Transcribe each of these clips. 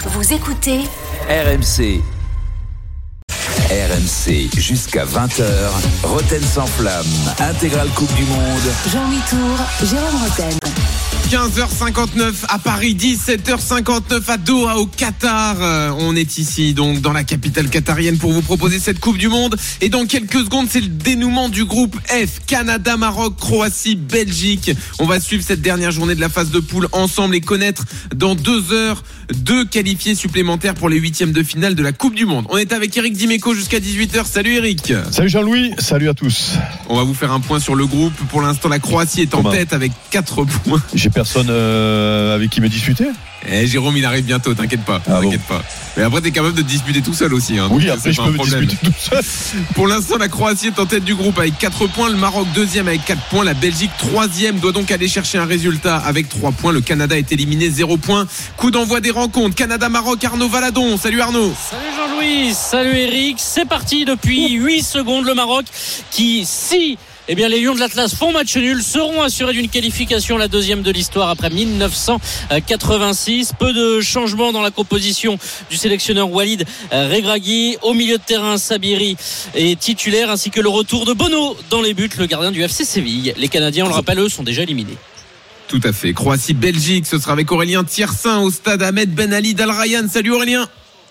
Vous écoutez RMC. RMC jusqu'à 20h. Roten sans flamme. Intégrale Coupe du Monde. Jean-Louis Tour, Jérôme Roten. 15h59 à Paris, 17h59 à Doha au Qatar. On est ici donc dans la capitale qatarienne pour vous proposer cette Coupe du Monde. Et dans quelques secondes, c'est le dénouement du groupe F. Canada, Maroc, Croatie, Belgique. On va suivre cette dernière journée de la phase de poule ensemble et connaître dans 2 heures 2 qualifiés supplémentaires pour les 8e de finale de la Coupe du Monde. On est avec Eric Dimeco jusqu'à 18h. Salut Eric. Salut Jean-Louis, salut à tous. On va vous faire un point sur le groupe. Pour l'instant, la Croatie est en tête avec 4 points. J'ai personne avec qui me disputer. Jérôme, il arrive bientôt, t'inquiète pas. Pas. Mais après, t'es capable de te disputer tout seul aussi. Oui, après, je peux me disputer tout seul. Pour l'instant, la Croatie est en tête du groupe avec 4 points. Le Maroc, 2e avec 4 points. La Belgique, 3e, doit donc aller chercher un résultat avec 3 points. Le Canada est éliminé, 0 points. Coup d'envoi des rencontres. Canada-Maroc, Arnaud Valadon. Salut Arnaud. Salut Jean-Louis, salut Eric. C'est parti depuis 8 secondes. Le Maroc qui, les Lions de l'Atlas font match nul, seront assurés d'une qualification, la 2e de l'histoire après 1986. Peu de changements dans la composition du sélectionneur Walid Regragui. Au milieu de terrain, Sabiri est titulaire, ainsi que le retour de Bono dans les buts, le gardien du FC Séville. Les Canadiens, on le rappelle, eux, sont déjà éliminés. Tout à fait. Croatie-Belgique, ce sera avec Aurélien Thiersin au stade Ahmed Ben Ali d'Al Rayyan. Salut Aurélien.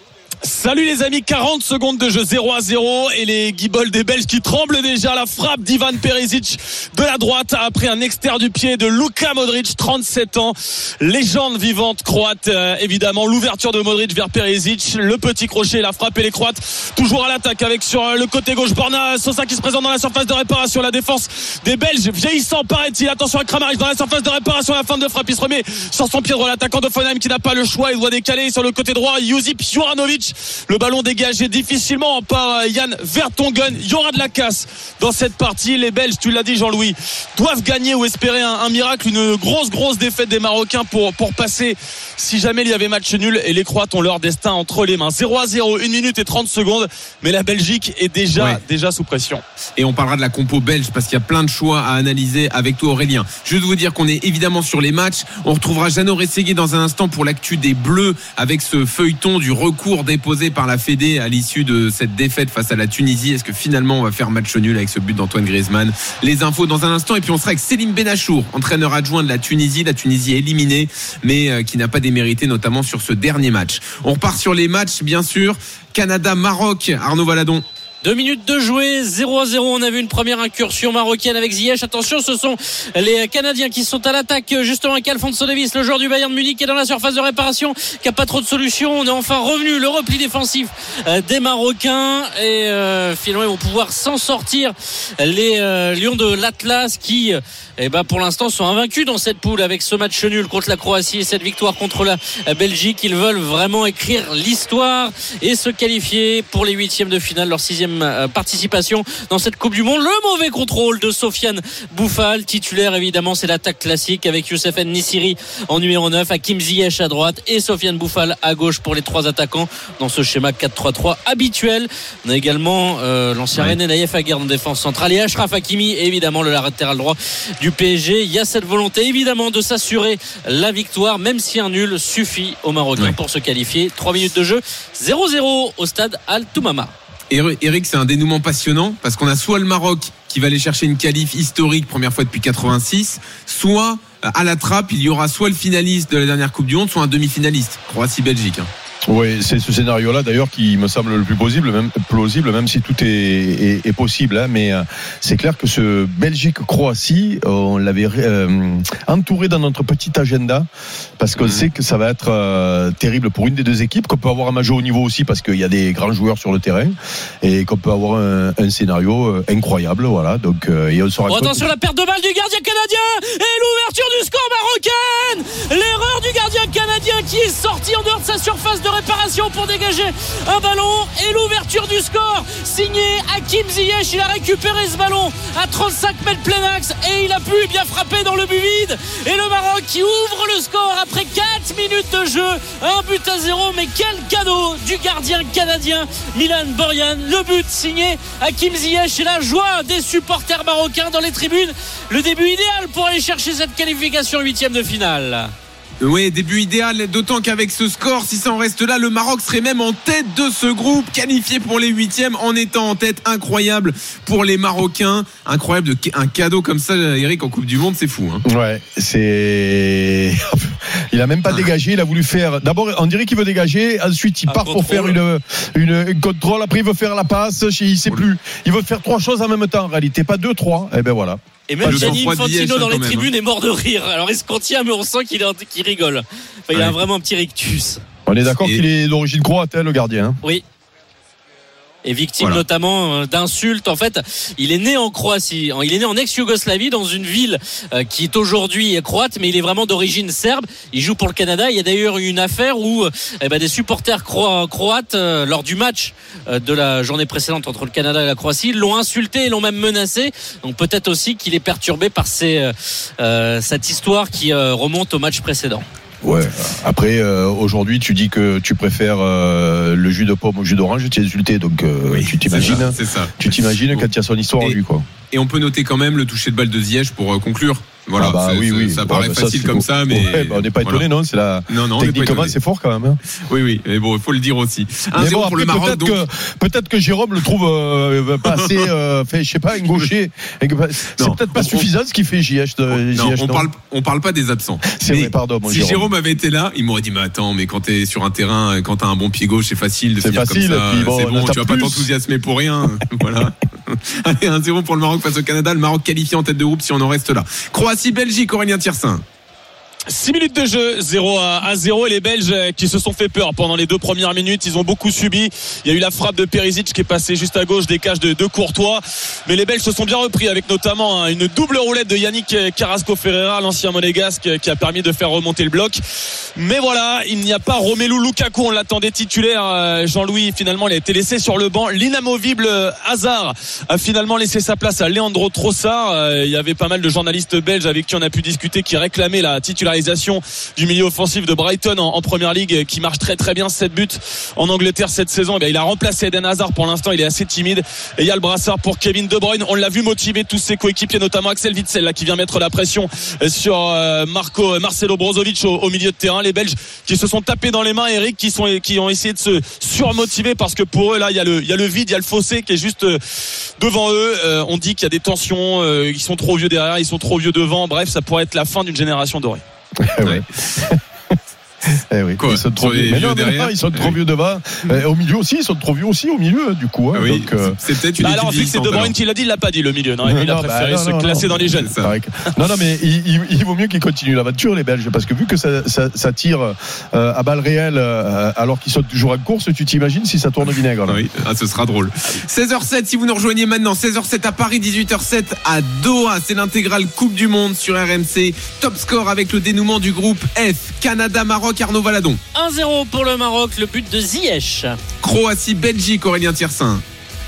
Salut les amis, 40 secondes de jeu, 0-0 et les guibolles des Belges qui tremblent déjà. La frappe d'Ivan Perisic de la droite après un extérieur du pied de Luka Modric, 37 ans, légende vivante croate évidemment. L'ouverture de Modric vers Perisic, le petit crochet, la frappe et les Croates toujours à l'attaque avec sur le côté gauche Borna Sosa qui se présente dans la surface de réparation. La défense des Belges vieillissant paraît-il. Attention à Kramaric dans la surface de réparation, la fin de frappe, il se remet sur son pied droit, l'attaquant de Fonheim qui n'a pas le choix, il doit décaler sur le côté droit. Josip Juranovic, le ballon dégagé difficilement par Jan Vertonghen. Il y aura de la casse dans cette partie. Les Belges, tu l'as dit Jean-Louis, doivent gagner ou espérer un miracle, une grosse défaite des Marocains pour passer si jamais il y avait match nul, et les Croates ont leur destin entre les mains. 0-0, 1 minute et 30 secondes, mais la Belgique est déjà sous pression. Et on parlera de la compo belge parce qu'il y a plein de choix à analyser avec toi Aurélien. Juste vous dire qu'on est évidemment sur les matchs. On retrouvera Jeannot Rességuier dans un instant pour l'actu des Bleus avec ce feuilleton du recours déposé par la Fédé à l'issue de cette défaite face à la Tunisie. Est-ce que finalement on va faire match nul avec ce but d'Antoine Griezmann? Les infos dans un instant, et puis on sera avec Selim Benachour, entraîneur adjoint de la Tunisie éliminée mais qui n'a pas démérité notamment sur ce dernier match. On repart sur les matchs bien sûr. Canada-Maroc, Arnaud Valadon. 2 minutes de jouer, 0-0. On a vu une première incursion marocaine avec Ziyech. Attention, ce sont les Canadiens qui sont à l'attaque, justement avec Alphonso Davies, le joueur du Bayern Munich, qui est dans la surface de réparation, qui n'a pas trop de solutions. On est enfin revenu, le repli défensif des Marocains, et finalement ils vont pouvoir s'en sortir, les Lions de l'Atlas qui pour l'instant sont invaincus dans cette poule avec ce match nul contre la Croatie et cette victoire contre la Belgique. Ils veulent vraiment écrire l'histoire et se qualifier pour les 8e de finale, leur 6e participation dans cette Coupe du Monde. Le mauvais contrôle de Sofiane Boufal, titulaire évidemment, c'est l'attaque classique avec Youssef N'Nesyri en numéro 9, Hakim Ziyech à droite et Sofiane Boufal à gauche pour les 3 attaquants dans ce schéma 4-3-3 habituel. On a également l'ancien René Naïef Aguerd en défense centrale et Achraf Hakimi, évidemment le latéral droit du PSG. Il y a cette volonté évidemment de s'assurer la victoire, même si un nul suffit aux Marocains pour se qualifier. 3 minutes de jeu, 0-0 au stade Al Toumama. Eric, c'est un dénouement passionnant parce qu'on a soit le Maroc qui va aller chercher une qualif historique, première fois depuis 86, soit à la trappe, il y aura soit le finaliste de la dernière Coupe du Monde, soit un demi-finaliste, Croatie-Belgique. Oui, c'est ce scénario-là d'ailleurs qui me semble le plus plausible, même si tout est possible. Hein, mais c'est clair que ce Belgique-Croatie, on l'avait entouré dans notre petit agenda parce qu'on sait que ça va être terrible pour une des deux équipes, qu'on peut avoir un match au niveau aussi parce qu'il y a des grands joueurs sur le terrain et qu'on peut avoir un scénario incroyable. Voilà. Donc, et on sera attention, la perte de balle du gardien canadien et l'ouverture du score marocaine. L'erreur du gardien canadien qui est sorti en dehors de sa surface de réparation pour dégager un ballon, et l'ouverture du score signé Hakim Ziyech. Il a récupéré ce ballon à 35 mètres plein axe et il a pu bien frapper dans le but vide, et le Maroc qui ouvre le score après 4 minutes de jeu, 1-0. Mais quel cadeau du gardien canadien Milan Borjan, le but signé Hakim Ziyech et la joie des supporters marocains dans les tribunes. Le début idéal pour aller chercher cette qualification 8e de finale. Oui, début idéal, d'autant qu'avec ce score, si ça en reste là, le Maroc serait même en tête de ce groupe, qualifié pour les huitièmes en étant en tête. Incroyable pour les Marocains, incroyable, un cadeau comme ça, Eric, en Coupe du Monde, c'est fou. Hein. Ouais, c'est... Il a même pas dégagé, il a voulu faire... D'abord, on dirait qu'il veut dégager, ensuite il part pour faire une contrôle, après il veut faire la passe, il sait plus. Il veut faire 3 choses en même temps en réalité, pas 2, 3, et ben voilà. Et même Gianni Infantino dans les tribunes est mort de rire. Alors il se contient, mais on sent qu'il rigole. Enfin, il a vraiment un petit rictus. On est d'accord qu'il est d'origine croate, le gardien. Hein. Oui. Et victime notamment d'insultes. En fait, il est né en Croatie. Il est né en ex-Yougoslavie, dans une ville qui est aujourd'hui croate, mais il est vraiment d'origine serbe. Il joue pour le Canada. Il y a d'ailleurs eu une affaire où des supporters croates, lors du match de la journée précédente entre le Canada et la Croatie, l'ont insulté et l'ont même menacé. Donc peut-être aussi qu'il est perturbé par cette histoire qui remonte au match précédent. Ouais. Après, aujourd'hui, tu dis que tu préfères le jus de pomme au jus d'orange, tu es insulté, donc tu t'imagines. C'est ça. Tu t'imagines quand il y a son histoire lui, quoi. Et on peut noter quand même le toucher de balle de Ziyech pour conclure. Voilà, ça paraît facile comme ça, mais on n'est pas étonné, non. C'est techniquement, c'est fort quand même. Hein. Oui, mais bon, il faut le dire aussi. 1-0 pour le Maroc. Peut-être que Jérôme le trouve pas assez, je sais pas, un gaucher. C'est peut-être pas suffisant ce qu'il fait Ziyech. Non, on parle pas des absents. C'est vrai, pardon. Si Jérôme avait été là, il m'aurait dit mais attends, mais quand t'es sur un terrain, quand t'as un bon pied gauche, c'est facile de finir comme ça. C'est bon, tu vas pas t'enthousiasmer pour rien. Voilà. Allez, 1-0 pour le Maroc face au Canada. Le Maroc qualifié en tête de groupe si on en reste là. Croatie-Belgique, Aurélien Thiersin. 6 minutes de jeu, 0-0, et les Belges qui se sont fait peur pendant les 2 premières minutes, ils ont beaucoup subi. Il y a eu la frappe de Perisic qui est passée juste à gauche des cages de Courtois, mais les Belges se sont bien repris avec notamment une double roulette de Yannick Carrasco Ferreira, l'ancien monégasque, qui a permis de faire remonter le bloc. Mais voilà, il n'y a pas Romelu Lukaku, on l'attendait titulaire. Jean-Louis, finalement, il a été laissé sur le banc. L'inamovible Hazard a finalement laissé sa place à Leandro Trossard. Il y avait pas mal de journalistes belges avec qui on a pu discuter qui réclamaient la titularisation du milieu offensif de Brighton en Première Ligue, qui marche très très bien, 7 buts en Angleterre cette saison. Il a remplacé Eden Hazard. Pour l'instant, il est assez timide, et il y a le brassard pour Kevin De Bruyne. On l'a vu motiver tous ses coéquipiers, notamment Axel Witsel là, qui vient mettre la pression sur Marcelo Brozovic au milieu de terrain. Les Belges qui se sont tapés dans les mains, Eric, qui ont essayé de se surmotiver, parce que pour eux là, il y a le vide, il y a le fossé qui est juste devant eux. On dit qu'il y a des tensions, ils sont trop vieux derrière, ils sont trop vieux devant. Bref, ça pourrait être la fin d'une génération dorée. Ouais. Oui. Quoi, ils sont trop vieux. Mais non, ils sont trop vieux devant. Au milieu aussi, ils sont trop vieux aussi au milieu, du coup. Hein. Oui, donc, c'est peut-être une alors, vu que c'est De Bruyne qui l'a dit, il l'a pas dit le milieu. Non, il a préféré se classer dans les jeunes. Non, mais il vaut mieux qu'ils continuent l'aventure, les Belges, parce que vu que ça tire à balles réelles alors qu'ils sont toujours en course, tu t'imagines si ça tourne vinaigre. Là. Oui, ce sera drôle. 16h07, si vous nous rejoignez maintenant, 16h07 à Paris, 18h07 à Doha. C'est l'intégrale Coupe du Monde sur RMC. Top score avec le dénouement du groupe F. Canada-Maroc. Arnaud Valadon. 1-0 pour le Maroc, le but de Ziyech. Croatie-Belgique, Aurélien Thiersin.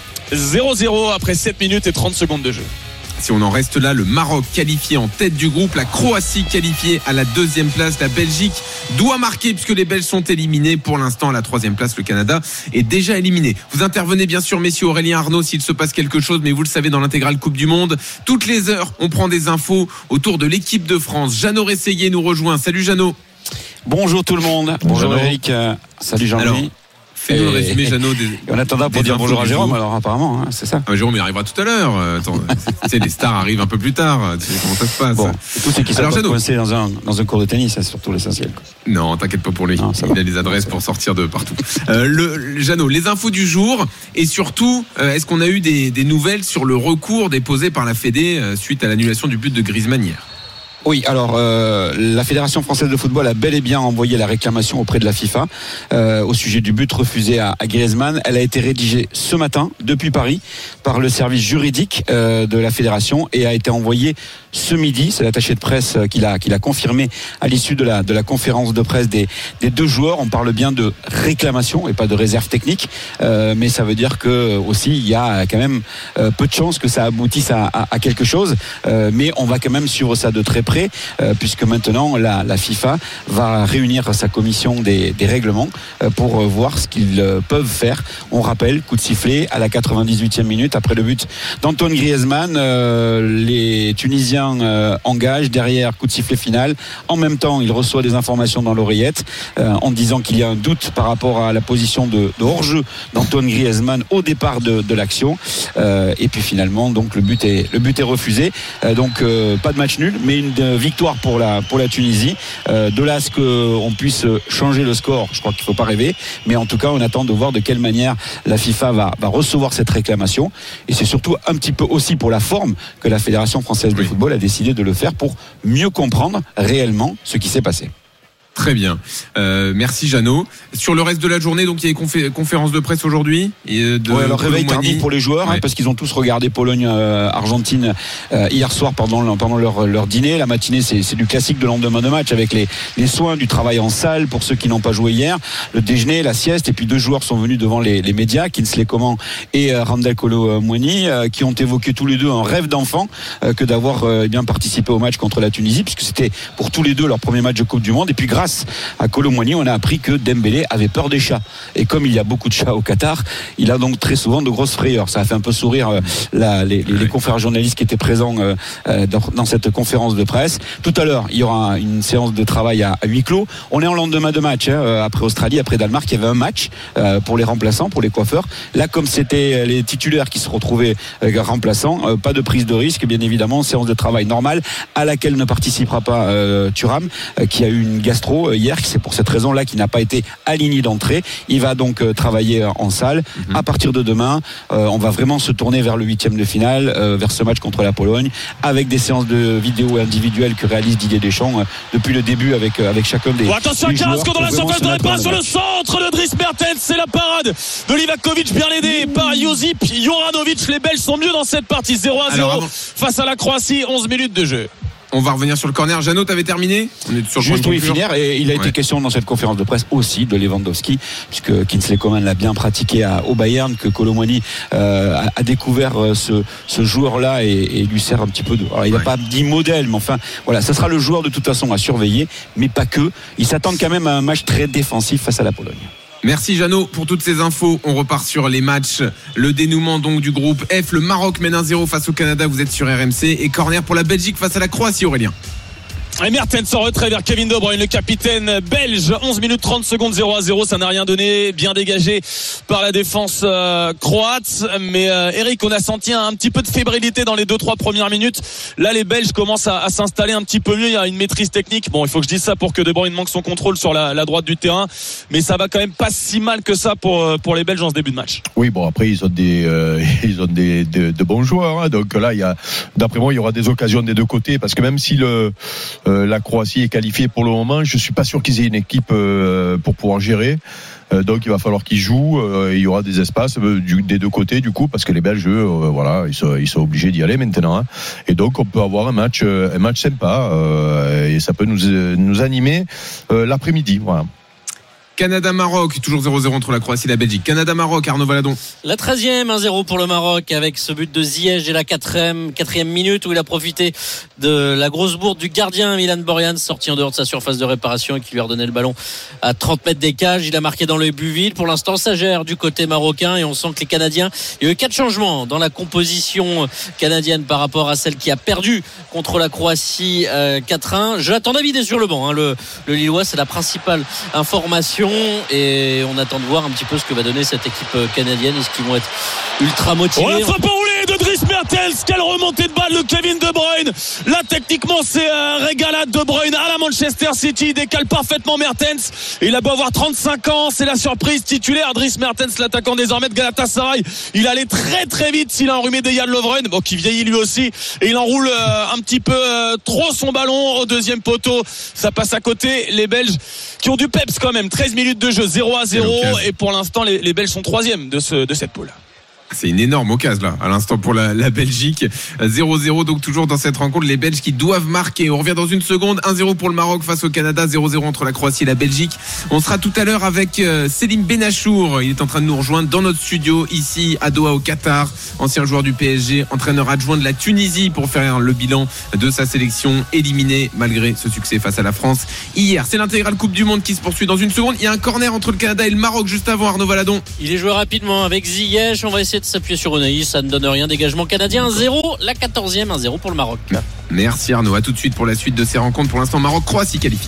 0-0 après 7 minutes et 30 secondes de jeu. Si on en reste là, le Maroc qualifié en tête du groupe, la Croatie qualifiée à la 2e place, la Belgique doit marquer puisque les Belges sont éliminés. Pour l'instant, à la 3e place, le Canada est déjà éliminé. Vous intervenez bien sûr, messieurs, Aurélien, Arnaud, s'il se passe quelque chose, mais vous le savez, dans l'intégrale Coupe du Monde, toutes les heures, on prend des infos autour de l'équipe de France. Jeannot Rességuier nous rejoint. Salut Jeannot. Bonjour tout le monde. Bonjour Eric. Salut Jean-Louis. Fais-nous le résumé, Jeannot. On attendra pour dire bonjour à Jérôme, alors apparemment, hein, c'est ça. Jérôme, il arrivera tout à l'heure. Les stars arrivent un peu plus tard. Tu sais comment ça se passe. Bon, tous ceux qui sont coincés dans un cours de tennis, c'est surtout l'essentiel. Non, t'inquiète pas pour lui. Non, il a les adresses pour sortir de partout. Jeannot, les infos du jour, et surtout, est-ce qu'on a eu des nouvelles sur le recours déposé par la Fédé suite à l'annulation du but de Griezmann hier ? Oui, alors la Fédération française de football a bel et bien envoyé la réclamation auprès de la FIFA au sujet du but refusé à Griezmann. Elle a été rédigée ce matin depuis Paris par le service juridique de la Fédération et a été envoyée ce midi. C'est l'attaché de presse qui l'a confirmé à l'issue de la conférence de presse des 2 joueurs. On parle bien de réclamation et pas de réserve technique, mais ça veut dire que aussi il y a quand même peu de chances que ça aboutisse à quelque chose. Mais on va quand même suivre ça de très près. près, puisque maintenant la FIFA va réunir sa commission des règlements pour voir ce qu'ils peuvent faire. On rappelle, coup de sifflet à la 98e minute après le but d'Antoine Griezmann. Les Tunisiens engagent, derrière coup de sifflet final. En même temps, il reçoit des informations dans l'oreillette en disant qu'il y a un doute par rapport à la position de hors-jeu d'Antoine Griezmann au départ de l'action. Et puis finalement, donc le but est refusé. Donc pas de match nul, mais une victoire pour la Tunisie. De là à ce qu'on puisse changer le score, je crois qu'il ne faut pas rêver. Mais en tout cas, on attend de voir de quelle manière la FIFA va recevoir cette réclamation. Et c'est surtout un petit peu aussi pour la forme que la Fédération française de football a décidé de le faire pour mieux comprendre réellement ce qui s'est passé. Très bien. Merci Jeannot. Sur le reste de la journée, donc il y a une conférence de presse aujourd'hui. Alors réveil tardif pour les joueurs, parce qu'ils ont tous regardé Pologne-Argentine hier soir pendant leur dîner. La matinée, c'est du classique de lendemain de match avec les soins du travail en salle pour ceux qui n'ont pas joué hier, le déjeuner, la sieste, et puis 2 joueurs sont venus devant les médias, Kingsley Coman et Randal Kolo Muani, qui ont évoqué tous les deux un rêve d'enfant que d'avoir bien participé au match contre la Tunisie, puisque c'était pour tous les deux leur premier match de Coupe du Monde. Et puis grâce à Kolo Muani, on a appris que Dembélé avait peur des chats. Et comme il y a beaucoup de chats au Qatar, il a donc très souvent de grosses frayeurs. Ça a fait un peu sourire les confrères journalistes qui étaient présents dans cette conférence de presse. Tout à l'heure, il y aura une séance de travail à huis clos. On est en lendemain de match. Après Australie, après Danemark, il y avait un match pour les remplaçants, pour les coiffeurs. Là, comme c'était les titulaires qui se retrouvaient remplaçants, pas de prise de risque, bien évidemment. Séance de travail normale à laquelle ne participera pas Thuram, qui a eu une gastro hier, c'est pour cette raison-là qu'il n'a pas été aligné d'entrée. Il va donc travailler en salle. À partir de demain, on va vraiment se tourner vers le 8e de finale, vers ce match contre la Pologne, avec des séances de vidéo individuelles que réalise Didier Deschamps depuis le début avec chacun des attention à Carrasco dans la surface de réparation, le centre de Dries Mertens, c'est la parade de Livakovic, bien aidé par Josip Juranovic. Les Belges sont mieux dans cette partie, 0-0 face à la Croatie, 11 minutes de jeu. On va revenir sur le corner. Jeannot, t'avais terminé? On est sur le juste finir, et il a été question dans cette conférence de presse aussi de Lewandowski, puisque Kingsley Coman l'a bien pratiqué au Bayern, que Kolo Muani a découvert ce joueur-là et lui sert un petit peu de. Alors, il n'a pas dit modèle, mais enfin, voilà, ça sera le joueur de toute façon à surveiller, mais pas que. Ils s'attendent quand même à un match très défensif face à la Pologne. Merci Jeannot pour toutes ces infos. On repart sur les matchs. Le dénouement donc du groupe F. Le Maroc mène 1-0 face au Canada. Vous êtes sur RMC. Et corner pour la Belgique face à la Croatie, Aurélien. Et Mertens en retrait vers Kevin De Bruyne, le capitaine belge. 11 minutes 30 secondes, 0-0. Ça n'a rien donné. Bien dégagé par la défense croate. Mais Eric, on a senti un petit peu de fébrilité dans les 2-3 premières minutes. Là, les Belges commencent à s'installer un petit peu mieux. Il y a une maîtrise technique. Bon, il faut que je dise ça pour que De Bruyne manque son contrôle sur la droite du terrain. Mais ça va quand même pas si mal que ça pour les Belges en ce début de match. Oui, bon, après, ils ont de bons joueurs. Hein. Donc là, d'après moi, il y aura des occasions des deux côtés. Parce que même si la Croatie est qualifiée pour le moment, je suis pas sûr qu'ils aient une équipe pour pouvoir gérer. Donc il va falloir qu'ils jouent. Il y aura des espaces des deux côtés du coup, parce que les Belges, voilà, ils sont obligés d'y aller maintenant. Hein. Et donc on peut avoir un match sympa et ça peut nous animer l'après-midi. Voilà. Canada-Maroc, toujours 0-0 entre la Croatie et la Belgique. Canada-Maroc, Arnaud Valadon. La 13e, 1-0 pour le Maroc avec ce but de Ziyech dès la 4e minute où il a profité de la grosse bourde du gardien Milan Borjan, sorti en dehors de sa surface de réparation et qui lui a redonné le ballon à 30 mètres des cages. Il a marqué dans le but vide. Pour l'instant, ça gère du côté marocain et on sent que les Canadiens, il y a eu 4 changements dans la composition canadienne par rapport à celle qui a perdu contre la Croatie 4-1. Jonathan David est sur le banc. Hein. Le Lillois, c'est la principale information. Et on attend de voir un petit peu ce que va donner cette équipe canadienne. Est-ce qu'ils vont être ultra motivés? Oh, la frappe enroulée de Dries Mertens, quelle remontée de balle de Kevin De Bruyne. Là techniquement c'est un régalade. De Bruyne à la Manchester City, il décale parfaitement Mertens. Il a beau avoir 35 ans, c'est la surprise titulaire. Dries Mertens, l'attaquant désormais de Galatasaray, il allait très très vite. S'il a enrhumé Dejan Lovren, bon, qui vieillit lui aussi, et il enroule un petit peu trop son ballon au deuxième poteau. Ça passe à côté. Les Belges qui ont du peps quand même. 13 minutes de jeu, 0-0, et pour l'instant les Belges sont 3e de cette poule. C'est une énorme occasion là, à l'instant pour la Belgique. 0-0, donc toujours dans cette rencontre, les Belges qui doivent marquer. On revient dans une seconde. 1-0 pour le Maroc face au Canada, 0-0 entre la Croatie et la Belgique. On sera tout à l'heure avec Selim Benachour. Il est en train de nous rejoindre dans notre studio ici à Doha au Qatar. Ancien joueur du PSG, entraîneur adjoint de la Tunisie pour faire le bilan de sa sélection éliminée malgré ce succès face à la France hier. C'est l'intégrale Coupe du Monde qui se poursuit dans une seconde. Il y a un corner entre le Canada et le Maroc juste avant, Arnaud Valadon. Il est joué rapidement avec Ziyech. On va essayer de s'appuyer sur Unai, ça ne donne rien. Dégagement canadien 1-0, la 14e 1-0 pour le Maroc. Merci Arnaud, à tout de suite pour la suite de ces rencontres. Pour l'instant, Maroc-Croatie qualifie.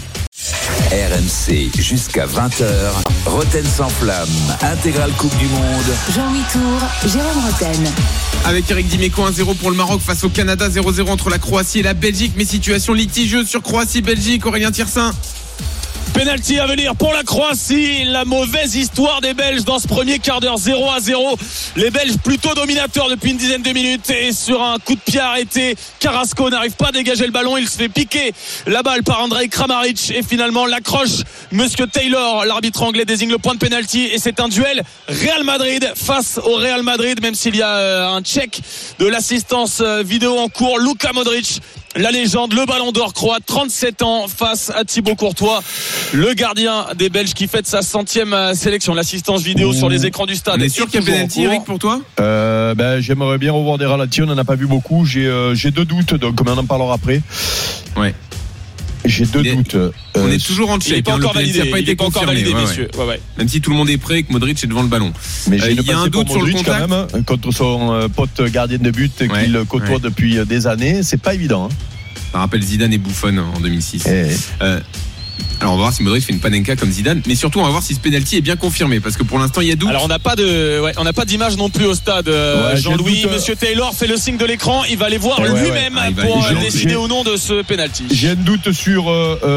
RMC jusqu'à 20h. Roten sans flamme. Intégrale Coupe du Monde. Jean-Louis Tour, Jérôme Roten. Avec Eric Dimeco, 1-0 pour le Maroc face au Canada, 0-0 entre la Croatie et la Belgique. Mais situation litigieuse sur Croatie-Belgique. Aurélien Thirsin. Penalty à venir pour la Croatie. La mauvaise histoire des Belges dans ce premier quart d'heure, 0-0. Les Belges plutôt dominateurs depuis une dizaine de minutes. Et sur un coup de pied arrêté, Carrasco n'arrive pas à dégager le ballon. Il se fait piquer la balle par Andrej Kramaric. Et finalement, l'accroche Monsieur Taylor. L'arbitre anglais désigne le point de penalty. Et c'est un duel Real Madrid face au Real Madrid. Même s'il y a un check de l'assistance vidéo en cours. Luka Modric, la légende, le ballon d'or croate, 37 ans, face à Thibaut Courtois, le gardien des Belges qui fête sa 100e sélection. L'assistance vidéo sur les écrans du stade. On est sûr qu'il y a penalty, Eric, pour toi? J'aimerais bien revoir des ralentis, on n'en a pas vu beaucoup. J'ai deux doutes, donc on en parlera après. Ouais. J'ai deux doutes. On est toujours en check. Il n'est pas encore validé. Ça n'a pas été confirmé, messieurs. Ouais. Même si tout le monde est prêt et que Modric est devant le ballon. Mais il y a un doute sur le contact quand même, contre son pote gardien de but qu'il côtoie depuis des années. C'est pas évident. Ça rappelle Zidane et Buffon en 2006. Alors on va voir si Modric fait une panenka comme Zidane, mais surtout on va voir si ce penalty est bien confirmé, parce que pour l'instant il y a doute. Alors on n'a pas d'image non plus au stade. Jean-Louis, Monsieur Taylor fait le signe de l'écran, il va aller voir lui-même pour décider ou non de ce penalty. J'ai un doute sur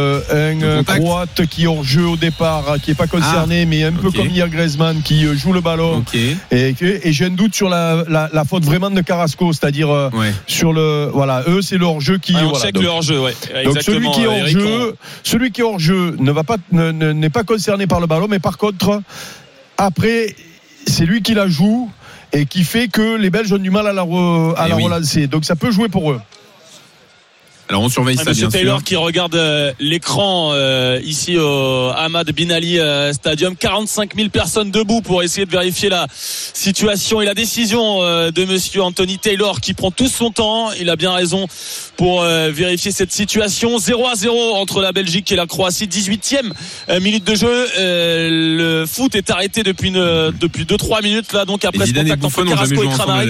un Croate qui est hors jeu au départ, qui est pas concerné, mais un peu comme hier Griezmann qui joue le ballon. Et j'ai un doute sur la faute vraiment de Carrasco, c'est-à-dire sur le eux c'est le hors jeu qui on check le hors jeu. Donc celui qui est hors jeu n'est pas concerné par le ballon, mais par contre après c'est lui qui la joue et qui fait que les Belges ont du mal à la relancer, donc ça peut jouer pour eux. Alors on surveille ça, Monsieur bien Taylor sûr. qui regarde l'écran ici au Ahmad Bin Ali Stadium. 45 000 personnes debout pour essayer de vérifier la situation et la décision de Monsieur Anthony Taylor qui prend tout son temps. Il a bien raison pour vérifier cette situation. 0-0 entre la Belgique et la Croatie. 18e minute de jeu. Le foot est arrêté depuis 2-3 minutes là. Donc après ce contact entre Carrasco et Kramaric.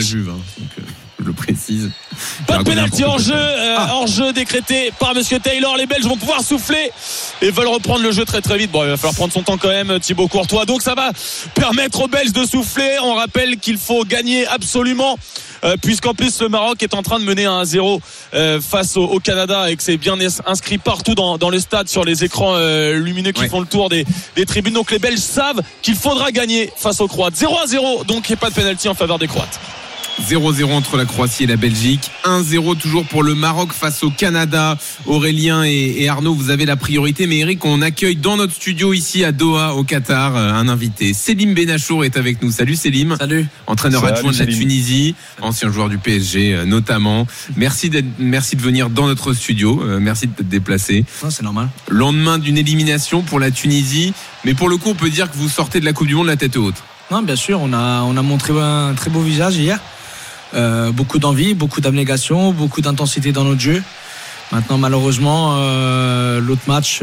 Je le précise. Pas de pénalty hors jeu décrété par Monsieur Taylor. Les Belges vont pouvoir souffler et veulent reprendre le jeu très très vite. Bon, il va falloir prendre son temps quand même, Thibaut Courtois. Donc ça va permettre aux Belges de souffler. On rappelle qu'il faut gagner absolument, puisqu'en plus le Maroc est en train de mener 1-0 face au Canada et que c'est bien inscrit partout dans le stade sur les écrans lumineux qui font le tour des tribunes. Donc les Belges savent qu'il faudra gagner face aux Croates. 0-0, donc il n'y a pas de pénalty en faveur des Croates. 0-0 entre la Croatie et la Belgique. 1-0 toujours pour le Maroc face au Canada. Aurélien et Arnaud, vous avez la priorité. Mais Eric, on accueille dans notre studio ici à Doha au Qatar un invité. Selim Benachour est avec nous. Salut Selim. Salut. Entraîneur adjoint de la Tunisie, ancien joueur du PSG notamment. Merci de venir dans notre studio. Merci de te déplacer. Non, c'est normal. Lendemain d'une élimination pour la Tunisie. Mais pour le coup, on peut dire que vous sortez de la Coupe du Monde la tête haute. Non, bien sûr. On a montré un très beau visage hier. Beaucoup d'envie, beaucoup d'abnégation, beaucoup d'intensité dans notre jeu. Maintenant, malheureusement, l'autre match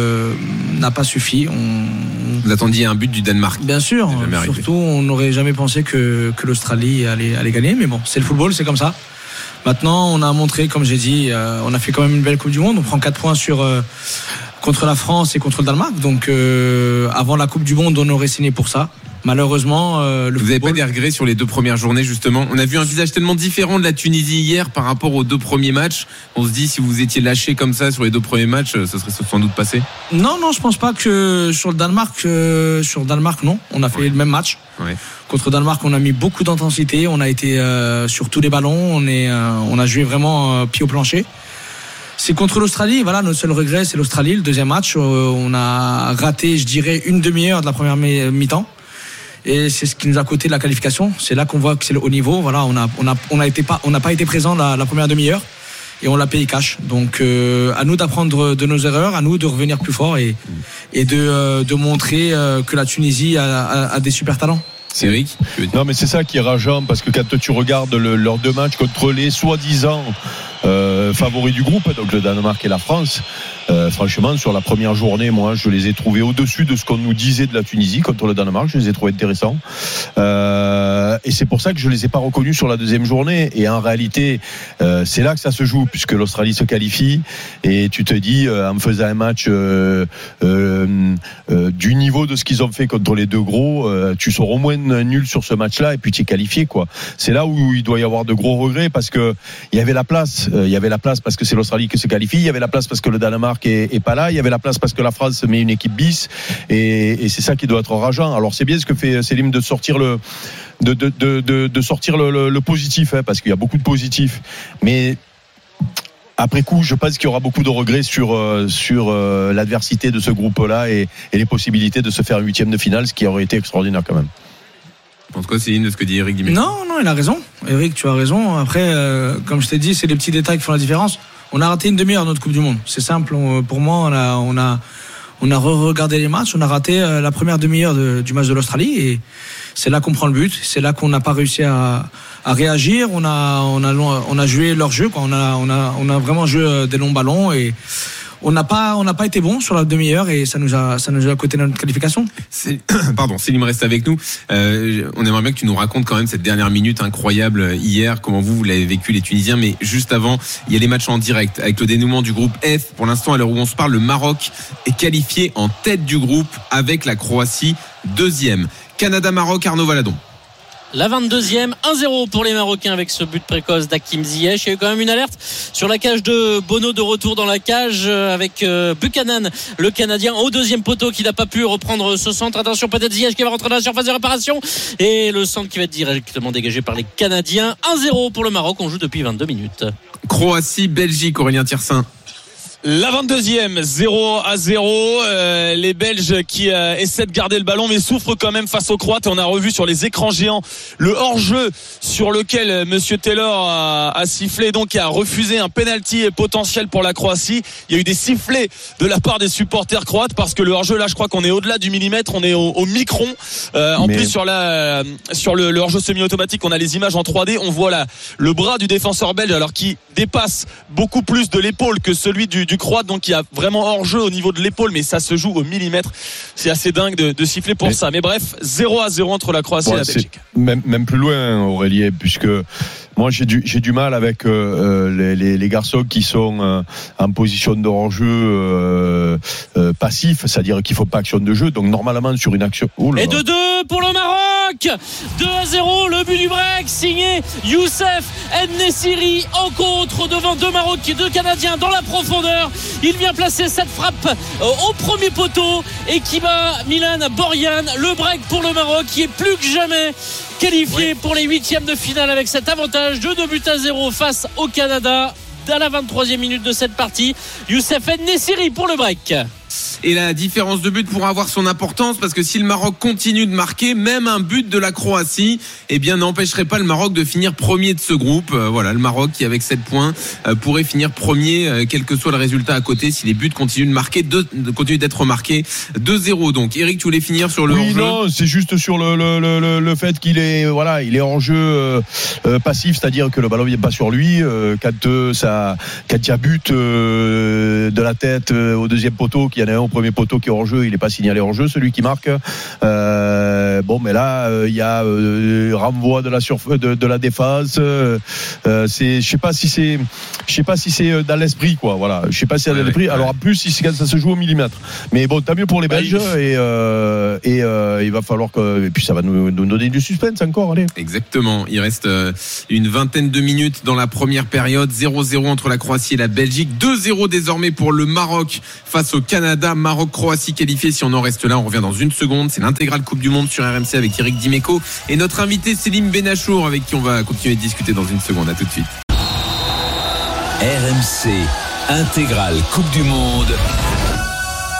n'a pas suffi. Vous attendiez un but du Danemark. Bien sûr, surtout on n'aurait jamais pensé que l'Australie allait gagner, mais bon, c'est le football, c'est comme ça. Maintenant, on a montré, comme j'ai dit, on a fait quand même une belle Coupe du Monde. On prend 4 points contre la France et contre le Danemark. Donc, avant la Coupe du Monde, on aurait signé pour ça. Malheureusement, vous n'avez pas des regrets sur les 2 premières journées, justement? On a vu un visage tellement différent de la Tunisie hier par rapport aux 2 premiers matchs. On se dit, si vous étiez lâché comme ça sur les 2 premiers matchs, ça serait sans doute passé. Non, je pense pas que sur le Danemark, non. On a fait le même match. Contre le Danemark, on a mis beaucoup d'intensité. On a été sur tous les ballons. On a joué vraiment pied au plancher. C'est contre l'Australie, voilà, notre seul regret, c'est l'Australie. Le deuxième match, on a raté, je dirais, une demi-heure de la première mi-temps. Et c'est ce qui nous a coûté la qualification. C'est là qu'on voit que c'est le haut niveau. Voilà, on n'a pas été présent la première demi-heure et on l'a payé cash. Donc à nous d'apprendre de nos erreurs, à nous de revenir plus fort et de montrer que la Tunisie a des super talents. C'est Eric. Non, mais c'est ça qui est rageant, parce que quand tu regardes leurs 2 matchs contre les soi-disant favoris du groupe, donc le Danemark et la France, franchement, sur la première journée, moi, je les ai trouvés au-dessus de ce qu'on nous disait de la Tunisie contre le Danemark. Je les ai trouvés intéressants. Et c'est pour ça que je les ai pas reconnus sur la deuxième journée. Et en réalité, c'est là que ça se joue, puisque l'Australie se qualifie. Et tu te dis, en faisant un match du niveau de ce qu'ils ont fait contre les 2 gros, tu sors au moins nul sur ce match-là, et puis tu es qualifié, quoi. C'est là où il doit y avoir de gros regrets, parce que il y avait la place. Il y avait la place parce que c'est l'Australie qui se qualifie. Il y avait la place parce que le Danemark est pas là. Il y avait la place parce que la France met une équipe bis. Et c'est ça qui doit être rageant. Alors c'est bien ce que fait Selim de sortir le positif, hein, parce qu'il y a beaucoup de positifs. Mais après coup, je pense qu'il y aura beaucoup de regrets sur l'adversité de ce groupe-là et les possibilités de se faire 8e de finale, ce qui aurait été extraordinaire quand même. En tout cas, Céline, de ce que dit Eric Dimeco. Non, il a raison. Eric, tu as raison. Après, comme je t'ai dit, c'est les petits détails qui font la différence. On a raté une demi-heure notre Coupe du Monde. C'est simple. Pour moi, on a re-regardé les matchs. On a raté la première demi-heure du match de l'Australie, et c'est là qu'on prend le but. C'est là qu'on n'a pas réussi à réagir. On a joué leur jeu, quoi. On a vraiment joué des longs ballons, et on n'a pas été bon sur la demi-heure, et ça nous a coûté notre qualification. Pardon, Célim reste avec nous. On aimerait bien que tu nous racontes quand même cette dernière minute incroyable hier, comment vous l'avez vécu les Tunisiens. Mais juste avant, il y a les matchs en direct avec le dénouement du groupe F. Pour l'instant, à l'heure où on se parle, le Maroc est qualifié en tête du groupe avec la Croatie deuxième. Canada-Maroc, Arnaud Valadon. La 22e, 1-0 pour les Marocains avec ce but précoce d'Hakim Ziyech. Il y a eu quand même une alerte sur la cage de Bono, de retour dans la cage avec Buchanan, le Canadien, au deuxième poteau, qui n'a pas pu reprendre ce centre. Attention, peut-être Ziyech qui va rentrer dans la surface de réparation, et le centre qui va être directement dégagé par les Canadiens. 1-0 pour le Maroc, on joue depuis 22 minutes. Croatie, Belgique, Aurélien Thirsin. La 22e, 0-0. Les Belges qui essaient de garder le ballon, mais souffrent quand même face aux Croates. Et on a revu sur les écrans géants le hors-jeu sur lequel Monsieur Taylor a sifflé, donc a refusé un penalty potentiel pour la Croatie. Il y a eu des sifflets de la part des supporters croates, parce que le hors-jeu, là, je crois qu'on est au-delà du millimètre, on est au micron. Plus sur le hors-jeu semi-automatique, on a les images en 3D. On voit là le bras du défenseur belge, alors qui dépasse beaucoup plus de l'épaule que celui du Croate, donc il y a vraiment hors-jeu au niveau de l'épaule, mais ça se joue au millimètre. C'est assez dingue de siffler pour ça. Mais bref, 0-0 entre la Croatie et la Belgique. Même plus loin, Aurélien, puisque moi j'ai du mal avec les garçons qui sont en position de hors-jeu passif, c'est-à-dire qu'ils font pas action de jeu. Donc normalement sur une action. Et 2-2 pour le Maroc. 2-0, le but du break signé Youssef En-Nesyri en contre devant deux Canadiens dans la profondeur. Il vient placer cette frappe au premier poteau et qui bat Milan Borjan. Le break pour le Maroc qui est plus que jamais qualifié pour les 8e de finale avec cet avantage de 2-0 face au Canada à la 23e minute de cette partie. Youssef En-Nesyri pour le break. Et la différence de but pourra avoir son importance, parce que si le Maroc continue de marquer, même un but de la Croatie, eh bien n'empêcherait pas le Maroc de finir premier de ce groupe. Voilà, le Maroc qui avec 7 points pourrait finir premier, quel que soit le résultat à côté, si les buts continuent de marquer, continuent d'être marqués. 2-0 donc. Eric, tu voulais finir sur le hors-jeu? Non, c'est juste sur le fait qu'il est il est en jeu passif, c'est-à-dire que le ballon vient pas sur lui. Quand il y a but de la tête au deuxième poteau, qu'il y en a un au premier poteau qui est hors jeu, il n'est pas signalé hors jeu, celui qui marque. Mais là il y a renvoi de la défense. Je sais pas si c'est dans l'esprit, quoi. Voilà, je sais pas si c'est dans l'esprit. Alors en plus, si ça se joue au millimètre. Mais bon, tant mieux pour les Belges, et il va falloir et puis ça va nous donner du suspense encore. Allez. Exactement. Il reste une vingtaine de minutes dans la première période. 0-0 entre la Croatie et la Belgique. 2-0 désormais pour le Maroc face au Canada. Maroc-Croatie qualifié. Si on en reste là, on revient dans une seconde. C'est l'intégrale Coupe du Monde sur RMC avec Eric Dimeco et notre invité Selim Benachour, avec qui on va continuer de discuter dans une seconde. À tout de suite. RMC intégrale Coupe du Monde.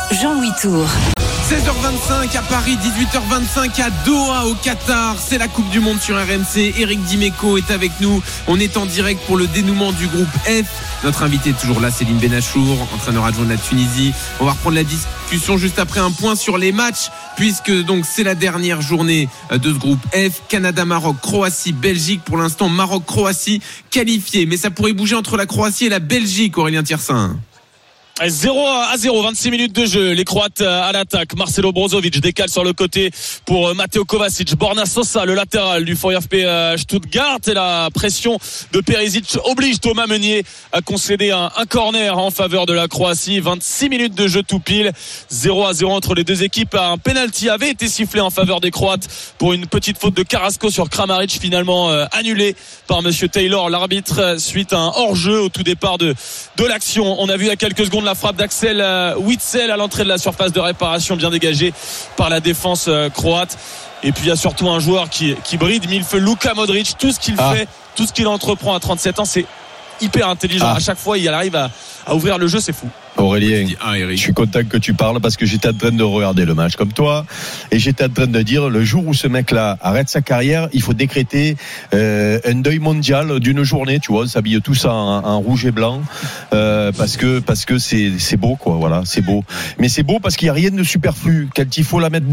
Jean-Louis Tour. 16h25 à Paris, 18h25 à Doha au Qatar. C'est la Coupe du Monde sur RMC. Eric Dimeco est avec nous. On est en direct pour le dénouement du groupe F. Notre invité est toujours là, Selim Benachour, entraîneur adjoint de la Tunisie. On va reprendre la discussion juste après un point sur les matchs, puisque donc c'est la dernière journée de ce groupe F. Canada, Maroc, Croatie, Belgique. Pour l'instant, Maroc-Croatie qualifié. Mais ça pourrait bouger entre la Croatie et la Belgique, Aurélien Thiersin. 0-0, 26 minutes de jeu. Les Croates à l'attaque. Marcelo Brozovic décale sur le côté pour Mateo Kovacic. Borna Sosa, le latéral du VfB Stuttgart. Et la pression de Perisic oblige Thomas Meunier à concéder un corner en faveur de la Croatie. 26 minutes de jeu tout pile. 0-0 entre les deux équipes. Un penalty avait été sifflé en faveur des Croates pour une petite faute de Carrasco sur Kramaric, finalement annulé par monsieur Taylor, l'arbitre, suite à un hors-jeu au tout départ de l'action. On a vu il y a quelques secondes la frappe d'Axel Witsel à l'entrée de la surface de réparation, bien dégagée par la défense croate. Et puis il y a surtout un joueur qui brille, mille-feu, Luka Modric. Tout ce qu'il fait, tout ce qu'il entreprend à 37 ans, c'est hyper intelligent. À chaque fois, il arrive à ouvrir le jeu, c'est fou. Aurélien, je suis content que tu parles parce que j'étais en train de regarder le match comme toi et j'étais en train de dire le jour où ce mec-là arrête sa carrière, il faut décréter un deuil mondial d'une journée, tu vois, on s'habille tous en rouge et blanc parce que c'est beau quoi, voilà, c'est beau. Mais c'est beau parce qu'il y a rien de superflu. Quand il faut la mettre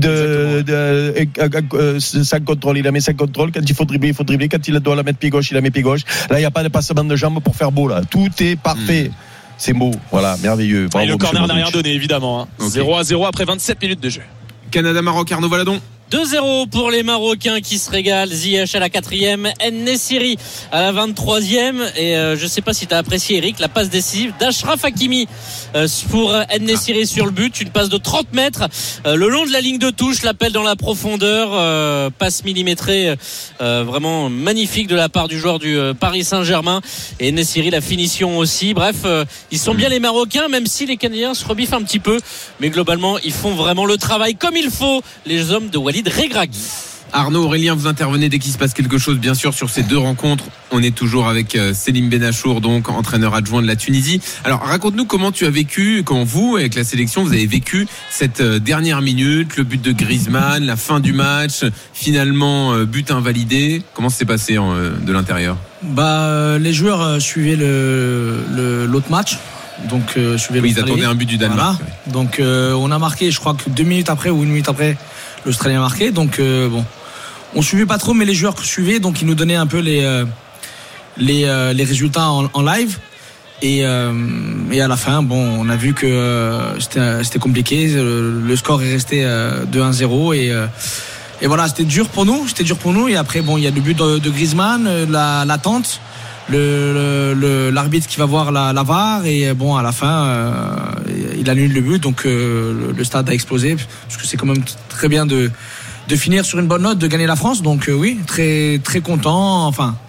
sans contrôle, il la met sans contrôle. Quand il faut dribbler, il faut dribbler. Quand il doit la mettre pied gauche, il la met pied gauche. Là, il n'y a pas de passement de jambes pour faire beau là. Tout est parfait. C'est beau, voilà, merveilleux. Bravo, et le corner n'a rien donné, évidemment. 0-0 après 27 minutes de jeu. Canada-Maroc, Arnaud Valadon. 2-0 pour les Marocains qui se régalent. Ziyech à la 4e, En-Nesyri à la 23e. Et je sais pas si tu as apprécié, Eric, la passe décisive d'Achraf Hakimi pour En-Nesyri sur le but. Une passe de 30 mètres le long de la ligne de touche. L'appel dans la profondeur. Passe millimétrée vraiment magnifique de la part du joueur du Paris Saint-Germain. Et En-Nesyri, la finition aussi. Bref, ils sont bien les Marocains, même si les Canadiens se rebiffent un petit peu. Mais globalement, ils font vraiment le travail comme il faut. Les hommes de Walid Regragui. Arnaud, Aurélien, vous intervenez dès qu'il se passe quelque chose, bien sûr, sur ces deux rencontres. On est toujours avec Selim Benachour, donc entraîneur adjoint de la Tunisie. Alors, raconte-nous comment tu as vécu, comment vous, avec la sélection, vous avez vécu cette dernière minute, le but de Griezmann, la fin du match, finalement, but invalidé. Comment ça s'est passé de l'intérieur ? Les joueurs suivaient l'autre match. Donc, ils attendaient un but du Danemark. Voilà. Donc, on a marqué, je crois que 2 minutes après ou 1 minute après, l'Australie a marqué. Donc, on suivait pas trop, mais les joueurs suivaient, donc ils nous donnaient un peu les résultats en live. Et à la fin, on a vu que c'était compliqué. Le score est resté 2-1-0 et voilà, c'était dur pour nous. Et après, il y a le but de Griezmann, l'attente. L'arbitre qui va voir la VAR et à la fin il annule le but, donc le stade a explosé parce que c'est quand même très bien de finir sur une bonne note, de gagner la France, donc oui, très très content,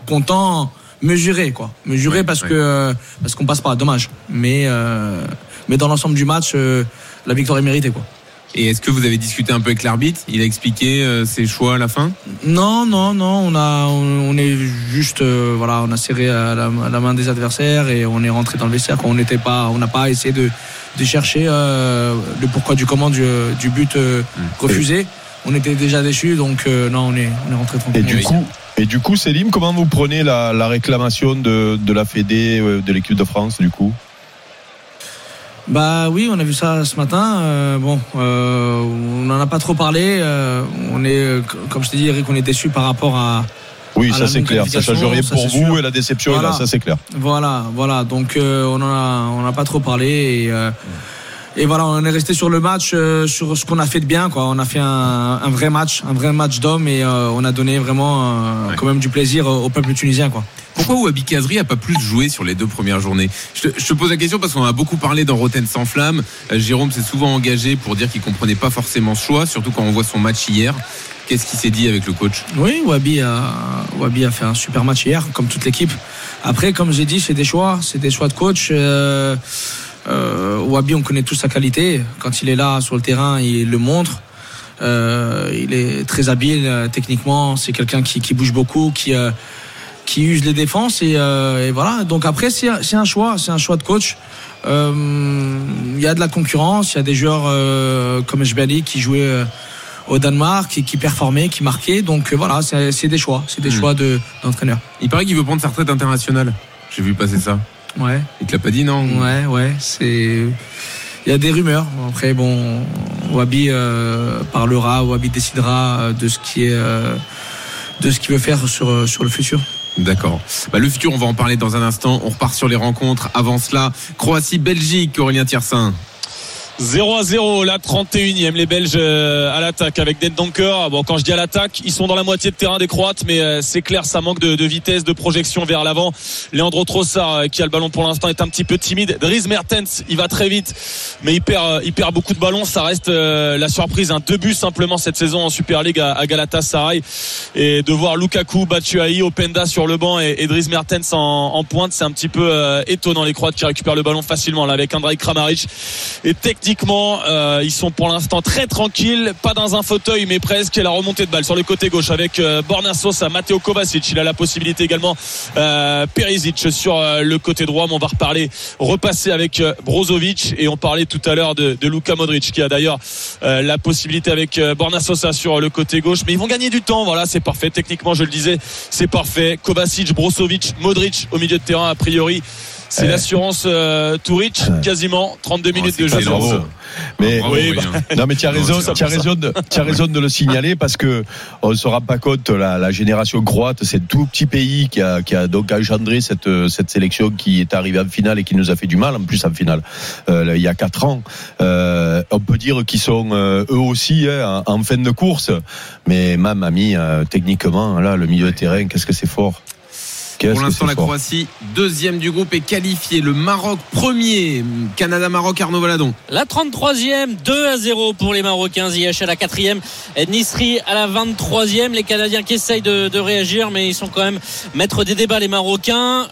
mesuré parce qu'on passe pas, dommage, mais dans l'ensemble du match la victoire est méritée quoi. Et est-ce que vous avez discuté un peu avec l'arbitre ? Il a expliqué ses choix à la fin ? Non. On est juste, on a serré la main des adversaires et on est rentré dans le vestiaire. On n'a pas essayé de chercher le pourquoi du comment du but refusé. On était déjà déçus, donc non, on est rentré tranquillement. Et du coup, Selim, comment vous prenez la réclamation de la Fédé, de l'équipe de France, du coup ? Oui, on a vu ça ce matin. On n'en a pas trop parlé. On est, comme je t'ai dit, Eric, on est déçus par rapport à. Oui, ça c'est clair. Ça change rien pour vous sûr. Et la déception est là, ça c'est clair. Voilà. Donc on n'a pas trop parlé et voilà, on est resté sur le match, sur ce qu'on a fait de bien, quoi. On a fait un vrai match d'homme et on a donné vraiment quand même du plaisir au peuple tunisien, quoi. Pourquoi Wahbi Khazri a pas plus joué sur les 2 premières journées ? Je te pose la question parce qu'on a beaucoup parlé dans Rotten sans flamme. Jérôme s'est souvent engagé pour dire qu'il comprenait pas forcément ce choix, surtout quand on voit son match hier. Qu'est-ce qui s'est dit avec le coach ? Oui, Wahbi a fait un super match hier, comme toute l'équipe. Après, comme j'ai dit, c'est des choix de coach. Wahbi, on connaît tous sa qualité. Quand il est là sur le terrain, il le montre. Il est très habile techniquement. C'est quelqu'un qui bouge beaucoup, qui use les défenses et voilà. Donc après, c'est un choix de coach. Il y a de la concurrence, il y a des joueurs comme Jbali qui jouaient au Danemark et qui performaient, qui marquaient. Donc voilà, c'est des choix, choix d'entraîneur. Il paraît qu'il veut prendre sa retraite internationale. J'ai vu passer ça. Ouais. Il te l'a pas dit, non? Ouais. Il y a des rumeurs. Après, bon, Wabi parlera, Wabi décidera de ce qu'il veut faire sur le futur. D'accord. Le futur, on va en parler dans un instant. On repart sur les rencontres. Avant cela, Croatie-Belgique, Aurélien Thiersin. 0-0, la 31e, les Belges à l'attaque avec Dendoncker. Bon, quand je dis à l'attaque, ils sont dans la moitié de terrain des Croates, mais c'est clair, ça manque de vitesse, de projection vers l'avant. Leandro Trossard, qui a le ballon pour l'instant, est un petit peu timide. Dries Mertens, il va très vite, mais il perd beaucoup de ballons. Ça reste la surprise, 2 buts simplement cette saison en Super League à Galatasaray. Et de voir Lukaku, Batshuayi, Openda sur le banc et Dries Mertens en pointe, c'est un petit peu étonnant. Les Croates qui récupèrent le ballon facilement là avec Andrej Kramaric. Et techniquement, ils sont pour l'instant très tranquilles, pas dans un fauteuil mais presque. Et la remontée de balle sur le côté gauche avec Borna Sosa, Mateo Kovacic, il a la possibilité également, Perisic sur le côté droit. Mais on va repasser avec Brozovic, et on parlait tout à l'heure de Luka Modric qui a d'ailleurs la possibilité avec Borna Sosa sur le côté gauche. Mais ils vont gagner du temps, voilà, c'est parfait, techniquement je le disais, c'est parfait. Kovacic, Brozovic, Modric au milieu de terrain, a priori c'est l'assurance Touric, quasiment 32 minutes de jeu. Mais oui, non, mais tu as raison de le signaler, parce que on ne se rend pas compte, la génération croate, c'est un tout petit pays qui a donc engendré cette sélection qui est arrivée en finale et qui nous a fait du mal en plus en finale il y a 4 ans. On peut dire qu'ils sont eux aussi en fin de course, mais ma mamie, techniquement là, le milieu de terrain, qu'est-ce que c'est fort. Pour l'instant, la Croatie, 2e du groupe, est qualifiée. Le Maroc, 1er. Canada-Maroc, Arnaud Valadon. La 33e, 2-0 pour les Marocains. Ziyech à la 4e, Nisri à la 23e. Les Canadiens qui essayent de réagir, mais ils sont quand même maîtres des débats, les Marocains.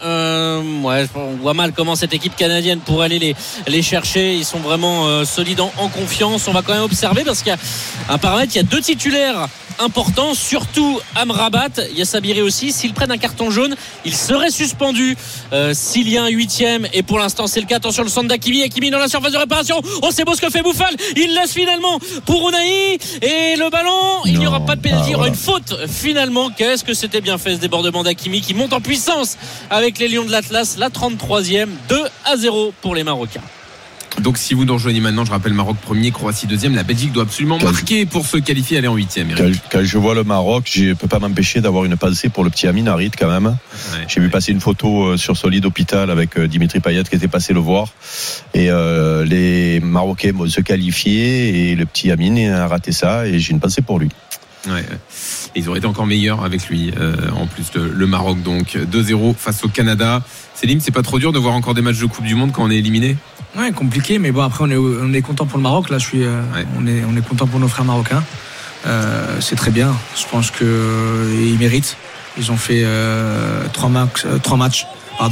On voit mal comment cette équipe canadienne pourrait aller les chercher. Ils sont vraiment solides en confiance. On va quand même observer, parce qu'il y a un paramètre, il y a 2 titulaires importants, surtout Amrabat, il y a Sabiri aussi. S'ils prennent un carton jaune, il serait suspendu s'il y a un 8e, et pour l'instant c'est le cas. Attention, le centre d'Hakimi dans la surface de réparation. Oh, c'est beau ce que fait Bouffal, il laisse finalement pour Unai, et le ballon, il n'y aura pas de pénalty, il y aura une faute finalement. Qu'est-ce que c'était bien fait, ce débordement d'Hakimi qui monte en puissance avec les Lions de l'Atlas. La 33e, 2-0 pour les Marocains. Donc si vous nous rejoignez maintenant, je rappelle, Maroc 1er, Croatie 2e. La Belgique doit absolument marquer pour se qualifier, aller en 8e. Quand je vois le Maroc, je ne peux pas m'empêcher d'avoir une pensée pour le petit Amin Harit quand même. J'ai vu passer une photo sur Solid Hôpital avec Dimitri Payet qui était passé le voir. Et les Marocains vont se qualifier, et le petit Amin a raté ça, et j'ai une pensée pour lui. Ouais. Ils auraient été encore meilleurs avec lui. En plus, le Maroc, donc 2-0 face au Canada. Célim, c'est pas trop dur de voir encore des matchs de Coupe du Monde quand on est éliminé? Ouais, compliqué, mais bon, après on est content pour le Maroc. Là, on est content pour nos frères marocains. C'est très bien. Je pense qu'ils méritent. Ils ont fait 2 matchs,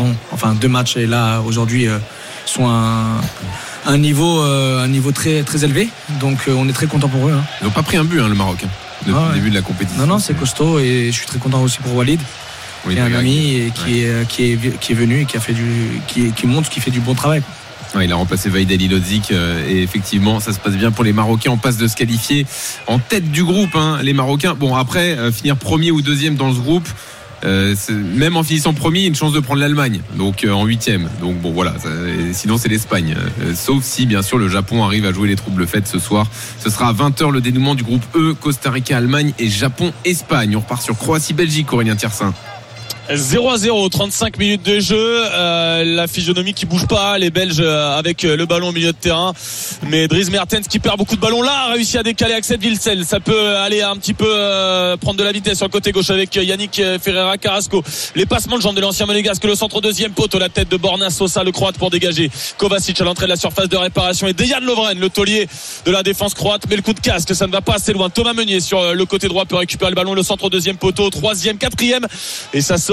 et là aujourd'hui ils sont à un niveau très très élevé. Donc on est très content pour eux. Ils n'ont pas pris un but, le Maroc, depuis le début de la compétition. Non, c'est costaud, et je suis très content aussi pour Walid. Qui est un ami qui est venu et qui montre qu'il fait du bon travail. Ouais, il a remplacé Vaïd Alilodzic, et effectivement ça se passe bien pour les Marocains. On passe de se qualifier en tête du groupe, les Marocains. Bon, après finir 1er ou 2e dans ce groupe, même en finissant 1er, il y a une chance de prendre l'Allemagne, donc en 8e. Donc bon, voilà, sinon c'est l'Espagne, sauf si bien sûr le Japon arrive à jouer les troubles fêtes ce soir. Ce sera à 20h le dénouement du groupe E, Costa Rica, Allemagne et Japon, Espagne. On repart sur Croatie-Belgique, Aurélien Thiersin. 0-0, 35 minutes de jeu, la physionomie qui bouge pas, les Belges avec le ballon au milieu de terrain, mais Dries Mertens qui perd beaucoup de ballons là, a réussi à décaler Axel Witsel. Ça peut aller un petit peu prendre de la vitesse sur le côté gauche avec Yannick Ferreira Carrasco. Les passements de jambes de l'ancien monégasque, le centre 2e poteau, la tête de Borna Sosa, le croate, pour dégager Kovacic à l'entrée de la surface de réparation, et Dejan Lovren, le taulier de la défense croate, mais le coup de casque, ça ne va pas assez loin. Thomas Meunier sur le côté droit peut récupérer le ballon, le centre 2e poteau, 3e, 4e, et ça sort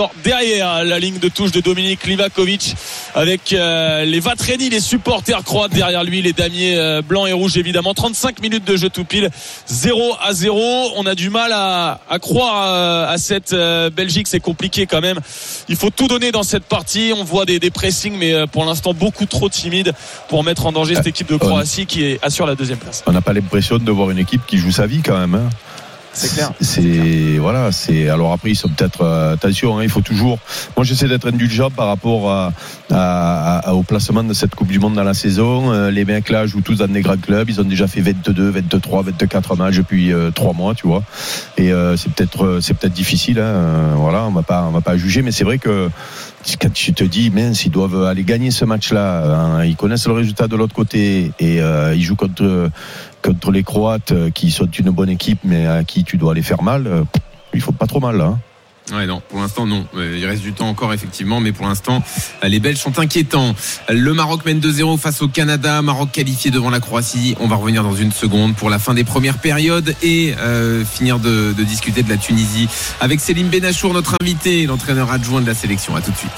sort derrière la ligne de touche de Dominik Livakovic avec les Vatreni, les supporters croates derrière lui, les damiers blancs et rouges évidemment. 35 minutes de jeu tout pile, 0-0. On a du mal à croire à cette Belgique, c'est compliqué quand même. Il faut tout donner dans cette partie. On voit des pressings, mais pour l'instant beaucoup trop timides pour mettre en danger cette équipe de Croatie qui assure la deuxième place. On n'a pas l'impression de voir une équipe qui joue sa vie quand même, hein. C'est clair. Voilà. Alors après, ils sont peut-être attention. Hein, il faut toujours. Moi, j'essaie d'être indulgent par rapport au placement de cette Coupe du Monde dans la saison. Les mecs là jouent tous dans des grands clubs. Ils ont déjà fait 22, 23, 24 matchs depuis 3 mois, tu vois. Et c'est peut-être difficile. Hein, voilà, on va pas juger, mais c'est vrai que quand tu te dis, mince, ils doivent aller gagner ce match-là. Hein, ils connaissent le résultat de l'autre côté et ils jouent contre les Croates qui sont une bonne équipe mais à qui tu dois aller faire mal. Il faut pas trop mal là. Hein. Ouais, non, pour l'instant non. Il reste du temps encore effectivement, mais pour l'instant les Belges sont inquiétants. Le Maroc mène 2-0 face au Canada. Maroc qualifié devant la Croatie. On va revenir dans une seconde pour la fin des premières périodes et finir de discuter de la Tunisie avec Selim Benachour, notre invité, l'entraîneur adjoint de la sélection. À tout de suite.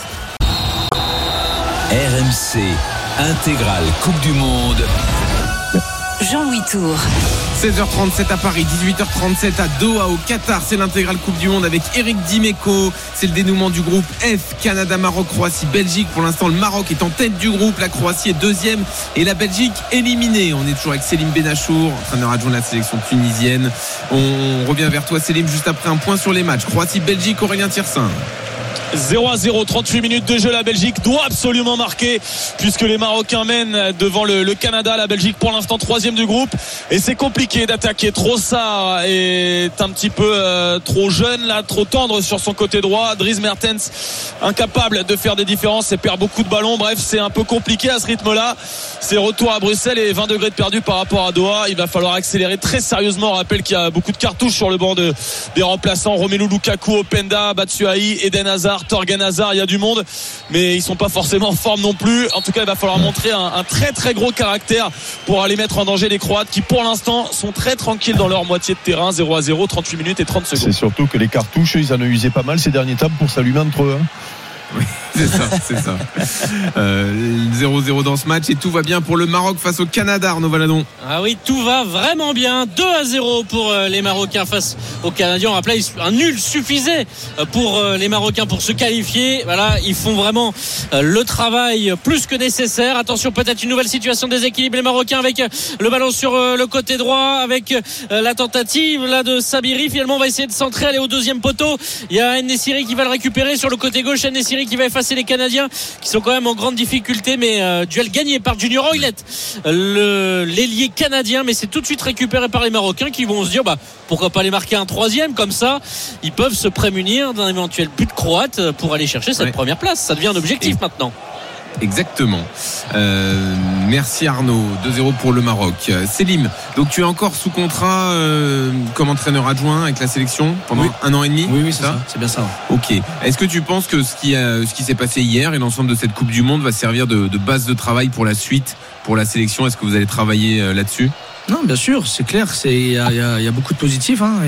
RMC intégrale Coupe du Monde. Jean-Louis Tour. 16h37 à Paris, 18h37 à Doha au Qatar, c'est l'intégrale Coupe du Monde avec Eric Dimeco. C'est le dénouement du groupe F, Canada, Maroc, Croatie, Belgique. Pour l'instant, le Maroc est en tête du groupe, la Croatie est deuxième et la Belgique éliminée. On est toujours avec Selim Benachour, entraîneur adjoint de la sélection tunisienne. On revient vers toi Selim juste après un point sur les matchs. Croatie-Belgique, Aurélien Thirsin. 0-0, 38 minutes de jeu. La Belgique doit absolument marquer puisque les Marocains mènent devant le Canada. La Belgique pour l'instant 3e du groupe et c'est compliqué d'attaquer. Trossard est un petit peu trop jeune là, trop tendre sur son côté droit. Dries Mertens incapable de faire des différences et perd beaucoup de ballons. Bref, c'est un peu compliqué à ce rythme là. C'est retour à Bruxelles et 20 degrés de perdu par rapport à Doha. Il va falloir accélérer très sérieusement. On rappelle qu'il y a beaucoup de cartouches sur le banc des remplaçants. Romelu Lukaku, Openda, Batshuayi, Eden Hazard, Torgan Hazard, il y a du monde mais ils sont pas forcément en forme non plus. En tout cas il va falloir montrer un très très gros caractère pour aller mettre en danger les Croates qui pour l'instant sont très tranquilles dans leur moitié de terrain. 0-0, 38 minutes et 30 secondes. C'est surtout que les cartouches ils en ont usé pas mal ces derniers temps pour s'allumer entre eux, hein. Oui, c'est ça. 0-0 dans ce match et tout va bien pour le Maroc face au Canada, Arnaud Valadon. Ah oui, tout va vraiment bien. 2-0 pour les Marocains face aux Canadiens. On rappelait, un nul suffisait pour les Marocains pour se qualifier. Voilà, ils font vraiment le travail plus que nécessaire. Attention, peut-être une nouvelle situation de déséquilibre. Les Marocains avec le ballon sur le côté droit, avec la tentative là de Sabiri. Finalement, on va essayer de centrer, aller au deuxième poteau. Il y a En-Nesyri qui va le récupérer sur le côté gauche. En-Nesyri qui va effacer les Canadiens qui sont quand même en grande difficulté, mais duel gagné par Junior Hoilett, l'ailier canadien, mais c'est tout de suite récupéré par les Marocains qui vont se dire pourquoi pas les marquer un troisième, comme ça ils peuvent se prémunir d'un éventuel but croate pour aller chercher cette première place. Ça devient un objectif maintenant. Exactement. Merci Arnaud. 2-0 pour le Maroc. Selim, donc tu es encore sous contrat comme entraîneur adjoint avec la sélection pendant 1 an et demi. Oui, c'est ça. C'est bien ça. Ok. Est-ce que tu penses que ce qui s'est passé hier et l'ensemble de cette Coupe du Monde va servir de base de travail pour la suite, pour la sélection? Est-ce que vous allez travailler là-dessus? Non, bien sûr, c'est clair. Il y a beaucoup de positifs. Hein,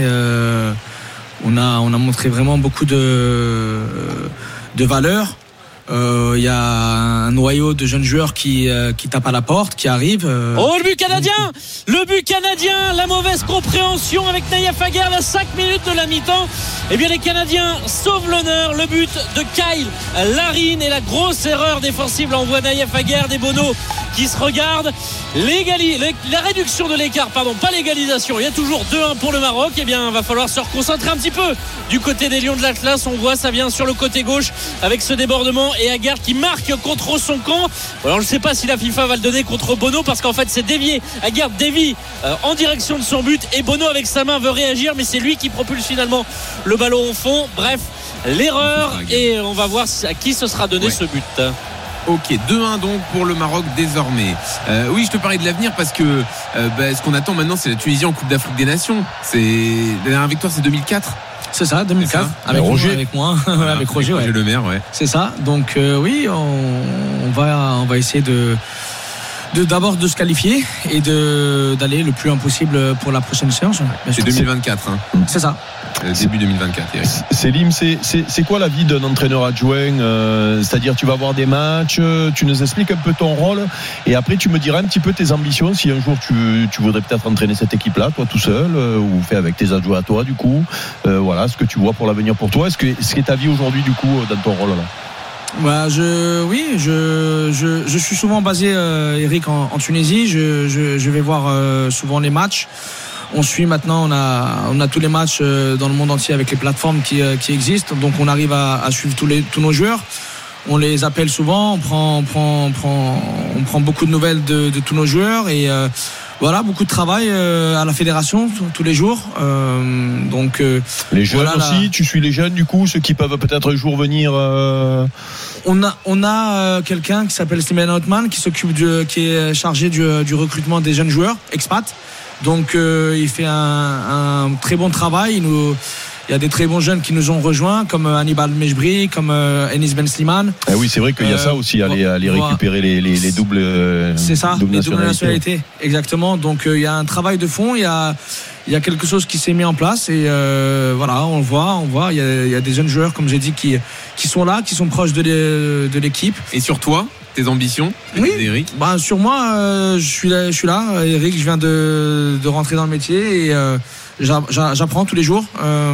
on a montré vraiment beaucoup de valeurs. Il y a un noyau de jeunes joueurs qui tapent à la porte, qui arrivent. Oh, le but canadien, la mauvaise compréhension avec Naïef Aguerd à 5 minutes de la mi-temps. Eh bien les Canadiens sauvent l'honneur. Le but de Kyle Larin et la grosse erreur défensive. Là on voit Naïef Aguerd et Bono qui se regardent. La réduction de l'écart, pas l'égalisation. Il y a toujours 2-1 pour le Maroc. Eh bien, il va falloir se reconcentrer un petit peu du côté des Lions de l'Atlas. On voit ça vient sur le côté gauche avec ce débordement et Aguerd qui marque contre son camp. Alors, je ne sais pas si la FIFA va le donner contre Bono parce qu'en fait, c'est dévié. Aguerd dévie en direction de son but et Bono avec sa main veut réagir, mais c'est lui qui propulse finalement le ballon au fond. Bref, l'erreur et on va voir à qui ce sera donné ce but. Ok, 2-1 donc pour le Maroc désormais. Oui, je te parlais de l'avenir parce que ce qu'on attend maintenant, c'est la Tunisie en Coupe d'Afrique des Nations. La dernière victoire, c'est 2004. C'est ça, 2004. Avec Roger. Avec moi, voilà, avec Roger, Le Maire, C'est ça. Donc oui, on va essayer de d'abord de se qualifier et d'aller le plus loin possible pour la prochaine séance. C'est 2024. C'est ça. Début 2024. Eric. Célim, c'est quoi la vie d'un entraîneur adjoint C'est-à-dire, tu vas voir des matchs, tu nous expliques un peu ton rôle, et après tu me diras un petit peu tes ambitions. Si un jour tu voudrais peut-être entraîner cette équipe-là, toi tout seul, ou faire avec tes adjoints à toi, du coup, voilà, ce que tu vois pour l'avenir pour toi. Est-ce que ta vie aujourd'hui, du coup, dans ton rôle là? Bah, je suis souvent basé, Eric, en Tunisie. Je vais voir souvent les matchs. On suit maintenant, on a tous les matchs dans le monde entier avec les plateformes qui existent. Donc on arrive à suivre tous nos joueurs. On les appelle souvent, on prend beaucoup de nouvelles de tous nos joueurs et voilà, beaucoup de travail à la fédération tous les jours. Donc les jeunes voilà, aussi, tu suis les jeunes du coup, ceux qui peuvent peut-être un jour venir. On a quelqu'un qui s'appelle Steven Houtman qui est chargé du recrutement des jeunes joueurs expats. Donc il fait un très bon travail. Il y a des très bons jeunes qui nous ont rejoints, comme Hannibal Mejbri, comme Enis Ben Slimane. Ah oui, c'est vrai qu'il y a ça aussi, aller récupérer les doubles. C'est ça, double les doubles nationalités. Exactement. Donc il y a un travail de fond. Il y a quelque chose qui s'est mis en place et voilà, on voit. Il y a des jeunes joueurs, comme j'ai dit, qui sont là, qui sont proches de l'équipe. Et sur toi, tes ambitions, oui. Eric? Bah, sur moi, je suis là. Eric, je viens de rentrer dans le métier et j'apprends tous les jours.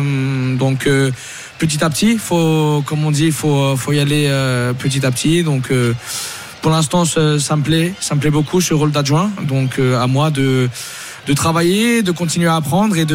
Donc petit à petit, comme on dit, faut y aller petit à petit. Donc pour l'instant, ça me plaît beaucoup ce rôle d'adjoint. Donc à moi de travailler, de continuer à apprendre et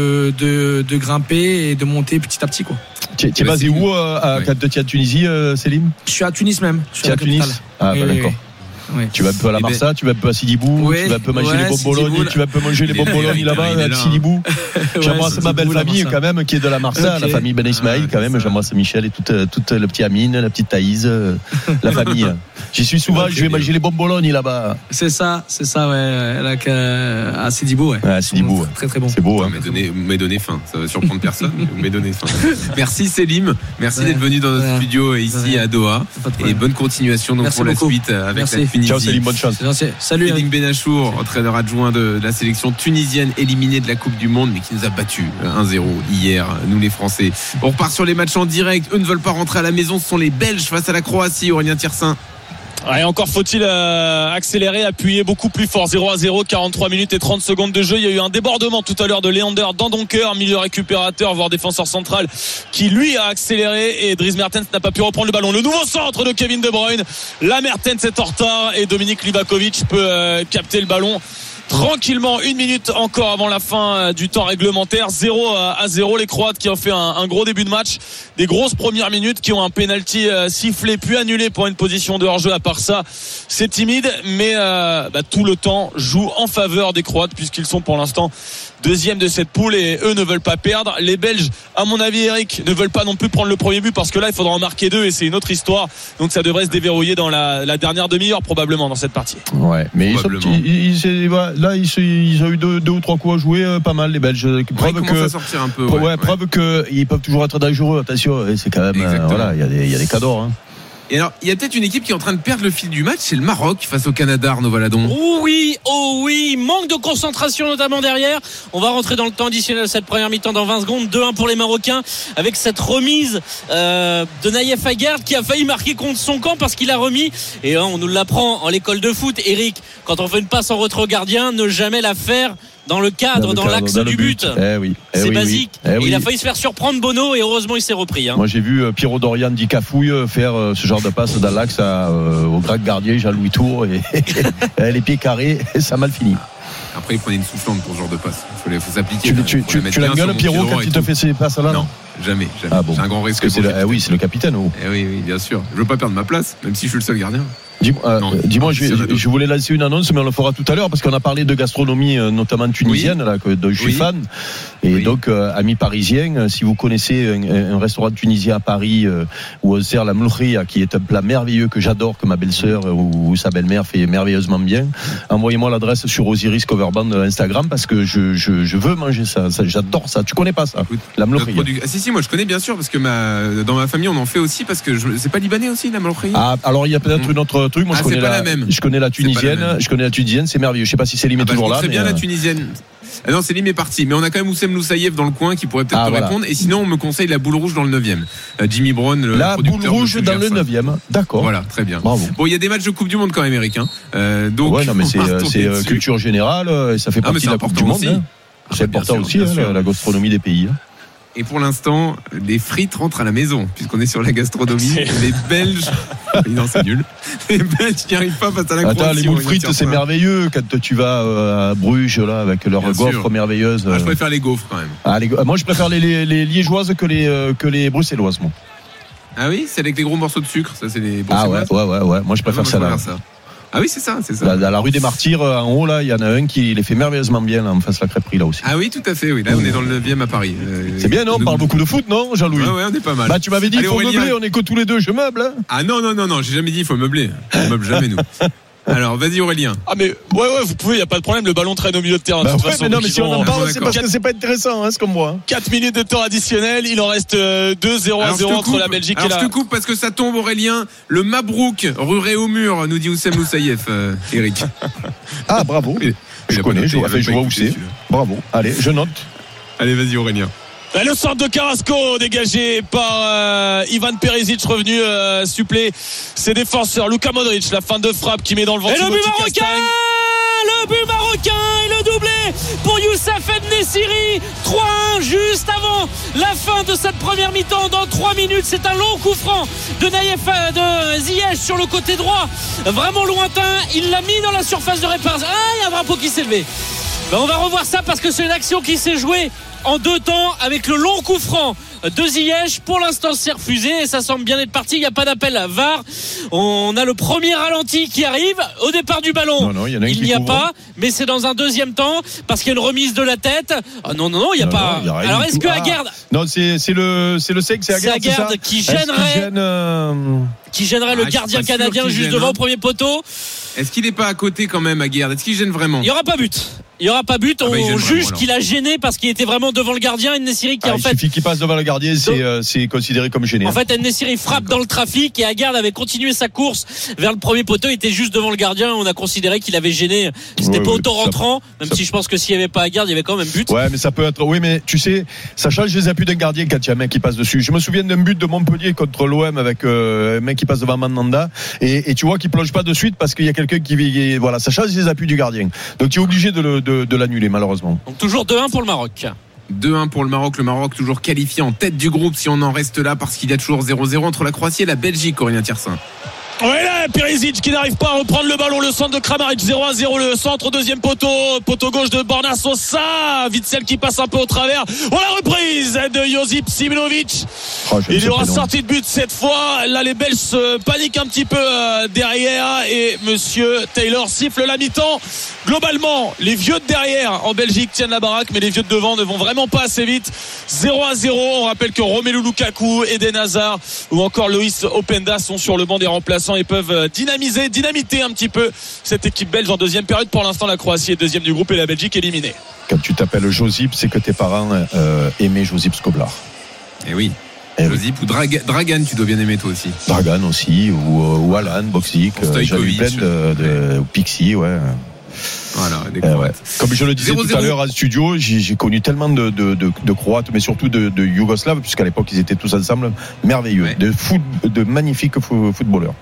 de grimper et de monter petit à petit, quoi. Tu es basé où quand tu es à Tunisie, Célim? Je suis à Tunis même. Tu es à Tunis? Ah, bah, d'accord. Oui. Tu vas un peu à la Marsa, tu vas un peu à Sidi Bou, tu vas un peu manger les bombolognes, tu vas un peu manger les bombolognes là-bas à Sidi Bou. J'embrasse ma belle famille quand même qui est de la Marsa, la famille Ben Ismaïl quand même. J'embrasse Michel et toute le petit Amine, la petite Thaïs, la famille. J'y suis souvent, je vais manger les bombolognes là-bas. C'est ça, ouais. À Sidi Bou, ouais. À Sidi Bou, très très bon. C'est beau. Vous m'avez donné faim, ça va surprendre personne. Vous m'avez donné faim. Merci Célim, merci d'être venu dans notre studio ici à Doha. Et bonne continuation donc pour la suite avec la Tunisie. Ciao Célim, bonne chance. Salut Célim Benachour, entraîneur adjoint de la sélection tunisienne éliminée de la Coupe du Monde mais qui nous a battu 1-0 hier, nous les Français. On repart sur les matchs en direct. Eux ne veulent pas rentrer à la maison, ce sont les Belges face à la Croatie. Aurélien Tiersin. Et encore faut-il accélérer, appuyer beaucoup plus fort. 0-0, 43 minutes et 30 secondes de jeu. Il y a eu un débordement tout à l'heure de Leander Dandonker, milieu récupérateur, voire défenseur central, qui lui a accéléré et Dries Mertens n'a pas pu reprendre le ballon. Le nouveau centre de Kevin De Bruyne. La Mertens est en retard et Dominique Livakovic peut capter le ballon tranquillement. 1 minute encore avant la fin du temps réglementaire. 0-0. Les Croates qui ont fait un gros début de match, des grosses premières minutes, qui ont un penalty sifflé puis annulé pour une position de hors-jeu. À part ça, c'est timide, mais tout le temps joue en faveur des Croates puisqu'ils sont pour l'instant deuxième de cette poule et eux ne veulent pas perdre. Les Belges, à mon avis, Eric, ne veulent pas non plus prendre le premier but parce que là il faudra en marquer 2 et c'est une autre histoire, donc ça devrait se déverrouiller dans la dernière demi-heure probablement dans cette partie. Ouais, mais ils ont eu 2 ou 3 coups à jouer, pas mal les Belges. Preuve que à sortir un peu. Preuve que ils peuvent toujours être dangereux. Attention, c'est quand même voilà, il y a des cadors. Hein. Et alors, il y a peut-être une équipe qui est en train de perdre le fil du match, c'est le Maroc face au Canada, Arnaud Valadon. Oh oui, manque de concentration notamment derrière. On va rentrer dans le temps additionnel de cette première mi-temps dans 20 secondes. 2-1 pour les Marocains avec cette remise de Naïef Aguerd qui a failli marquer contre son camp parce qu'il a remis. Et on nous l'apprend en l'école de foot, Eric, quand on fait une passe en retrait au gardien, ne jamais la faire dans le cadre, dans l'axe du but. C'est basique. Il a failli se faire surprendre Bono et heureusement il s'est repris. Hein. Moi j'ai vu Pierrot Dorian dit Cafouille faire ce genre de passe dans l'axe au grand gardien Jean-Louis Tour et les pieds carrés, ça a mal fini. Après il prenait une soufflante pour ce genre de passe. Il faut s'appliquer. Tu l'engueules Pierrot quand il te fait ces passes là? Non, jamais. Ah bon. C'est un grand risque. C'est le capitaine. Oui, bien sûr. Je veux pas perdre ma place, même si je suis le seul gardien. Dis-moi, je voulais lancer une annonce, mais on le fera tout à l'heure parce qu'on a parlé de gastronomie, notamment tunisienne, là, dont je suis fan. Et donc, amis parisiens, si vous connaissez un restaurant tunisien à Paris où on sert la mloukhia, qui est un plat merveilleux que j'adore, que ma belle-sœur ou sa belle-mère fait merveilleusement bien, envoyez-moi l'adresse sur Osiris Coverband Instagram parce que je veux manger ça. J'adore ça. Tu connais pas ça? La mloukhia. Si, moi je connais bien sûr parce que dans ma famille on en fait aussi parce que c'est pas libanais aussi la mloukhia. Ah, alors il y a peut-être une autre truc. Moi, je connais je connais la tunisienne. C'est merveilleux. Je sais pas si Célim est toujours là. Très bien la tunisienne. Ah non, Célim est parti, mais on a quand même Oussem Loussaïev dans le coin qui pourrait peut-être te répondre. Et sinon, on me conseille la boule rouge dans le 9e. Jimmy Brown, le la producteur. La boule rouge dans le 9e. D'accord. Voilà, très bien. Bravo. Bon, il y a des matchs de Coupe du Monde quand même, Eric. Donc, ouais, non, mais c'est culture générale et ça fait partie de la Coupe du Monde. Hein. C'est important aussi, la gastronomie des pays. Et pour l'instant, les frites rentrent à la maison, puisqu'on est sur la gastronomie. Les Belges, non, c'est nul. Les Belges qui n'arrivent pas face à la Croatie. Attends, les moules frites, c'est merveilleux quand tu vas à Bruges, là, avec leurs gaufres merveilleuses. Je préfère les gaufres quand même. Moi, je préfère les liégeoises que les bruxelloises, moi. Ah oui, c'est avec les gros morceaux de sucre, ça, c'est les bruxelloises. Ouais. Moi, je préfère ça là. Ah oui, c'est ça. Dans la rue des Martyrs, en haut, là, il y en a un qui les fait merveilleusement bien, là, en face de la crêperie, là aussi. Ah oui, tout à fait, oui. Là, on est dans le 9e à Paris. C'est bien, non? On parle beaucoup de foot, non, Jean-Louis? Ouais, on est pas mal. Bah, tu m'avais dit, il faut meubler, on est que tous les deux, je meuble, hein. Ah non, j'ai jamais dit, il faut meubler. On meuble jamais, nous. Alors, vas-y, Aurélien. Ah, mais, ouais, vous pouvez, il n'y a pas de problème, le ballon traîne au milieu de terrain. Mais non, mais si on en parle, c'est parce que c'est pas intéressant, hein, c'est comme moi. 4 minutes de temps additionnel, il en reste 2-0-0 entre la Belgique et la. Je te coupe parce que ça tombe, Aurélien. Le Mabrouk, ruré au mur, nous dit Oussem Loussaïef, Eric. Ah, bravo. Je connais, je vois où c'est. Bravo. Allez, je note. Allez, vas-y, Aurélien. Le centre de Carrasco dégagé par Ivan Perisic revenu suppléer ses défenseurs. Luka Modric, la fin de frappe qui met dans le ventre. Et le but marocain et le doublé pour Youssef En-Nesyri. 3-1 juste avant la fin de cette première mi-temps. Dans 3 minutes, c'est un long coup franc de Ziyech sur le côté droit, vraiment lointain. Il l'a mis dans la surface de réparation. Il y a un drapeau qui s'est levé. On va revoir ça parce que c'est une action qui s'est jouée en 2 temps avec le long coup franc de Ziyech. Pour l'instant, c'est refusé et ça semble bien être parti. Il n'y a pas d'appel à VAR. On a le premier ralenti qui arrive au départ du ballon. Non, il n'y a pas, mais c'est dans un deuxième temps parce qu'il y a une remise de la tête. Non, il n'y a pas. Alors est-ce que Aguerd Non, c'est le sec, c'est Aguerd qui gênerait le gardien canadien juste devant au premier poteau. Est-ce qu'il n'est pas à côté quand même, Aguerd? Est-ce qu'il gêne vraiment? Il n'y aura pas but. On juge qu'il a gêné parce qu'il était vraiment devant le gardien. En-Nesyri qui il suffit qu'il passe devant le gardien, c'est considéré comme gêné. En fait, En-Nesyri frappe dans le trafic et Aguerd avait continué sa course vers le premier poteau. Il était juste devant le gardien. On a considéré qu'il avait gêné. C'était pas auto-rentrant, même si je pense que s'il n'y avait pas Aguerd, il y avait quand même but. Ouais, mais ça peut être. Oui, mais tu sais, ça change les appuis d'un gardien quand il y a un mec qui passe dessus. Je me souviens d'un but de Montpellier contre l'OM avec un mec qui passe devant Mandanda et tu vois qu'il plonge pas de suite parce qu'il y a quelqu'un qui voilà, ça change les appuis du gardien. Donc tu es obligé de l'annuler malheureusement. Donc toujours 2-1 pour le Maroc. 2-1 pour le Maroc toujours qualifié en tête du groupe si on en reste là parce qu'il y a toujours 0-0 entre la Croatie et la Belgique, Aurélien Thiersin. Ouais, là, Perisic qui n'arrive pas à reprendre le ballon, le centre de Kramaric, 0-0, le centre, deuxième poteau gauche de Borna Sosa, Witsel qui passe un peu au travers. La reprise de Josip Simonovic. Il y aura sortie de but cette fois. Là, les Belges se paniquent un petit peu derrière et monsieur Taylor siffle la mi-temps. Globalement, les vieux de derrière en Belgique tiennent la baraque, mais les vieux de devant ne vont vraiment pas assez vite. 0-0. On rappelle que Romelu Lukaku, Eden Hazard ou encore Loïs Openda sont sur le banc des remplaçants et peuvent dynamiter un petit peu cette équipe belge en deuxième période. Pour l'instant, la Croatie est deuxième du groupe et la Belgique éliminée. Quand tu t'appelles Josip, c'est que tes parents aimaient Josip Skoblar. Eh oui. Josip ou Dragan, tu dois bien aimer toi aussi. Dragan aussi, ou Alan, Boxic, j'avais plein de Pixie, ouais. Voilà, ouais. Comme je le disais 0-0. Tout à l'heure à studio, j'ai connu tellement de Croates, mais surtout de Yougoslaves, puisqu'à l'époque ils étaient tous ensemble, merveilleux, ouais. De magnifiques footballeurs.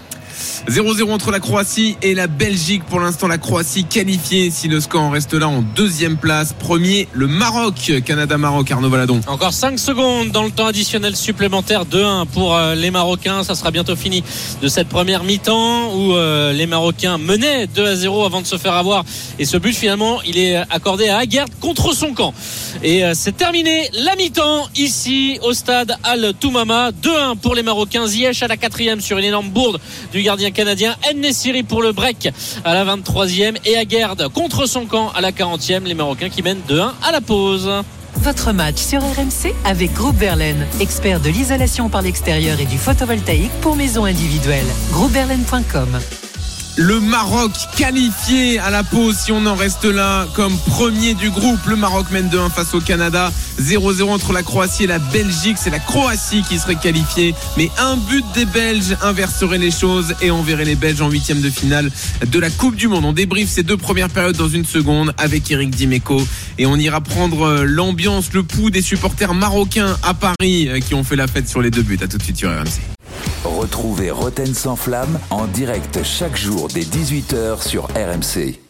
0-0 entre la Croatie et la Belgique. Pour l'instant, la Croatie qualifiée si le score en reste là en deuxième place. Premier, le Maroc. Canada-Maroc, Arnaud Valadon. Encore 5 secondes dans le temps additionnel supplémentaire. 2-1 pour les Marocains. Ça sera bientôt fini de cette première mi-temps où les Marocains menaient 2-0 avant de se faire avoir. Et ce but, finalement, il est accordé à Aguerd contre son camp. Et c'est terminé la mi-temps ici au stade Al Toumama. 2-1 pour les Marocains. Ziyech à la 4e sur une énorme bourde du gardien canadien. En-Nesyri pour le break à la 23e et Aguerd contre son camp à la 40e. Les Marocains qui mènent 2-1 à la pause. Votre match sur RMC avec Groupe Verlaine, expert de l'isolation par l'extérieur et du photovoltaïque pour maisons individuelles. Groupeverlaine.com. Le Maroc qualifié à la pause si on en reste là comme premier du groupe. Le Maroc mène 2-1 face au Canada. 0-0 entre la Croatie et la Belgique. C'est la Croatie qui serait qualifiée. Mais un but des Belges inverserait les choses et on verrait les Belges en 8e de finale de la Coupe du Monde. On débriefe ces 2 premières périodes dans une seconde avec Eric Dimeco et on ira prendre l'ambiance, le pouls des supporters marocains à Paris qui ont fait la fête sur les 2 buts. À tout de suite sur RMC. Retrouvez Roten sans flamme en direct chaque jour dès 18h sur RMC.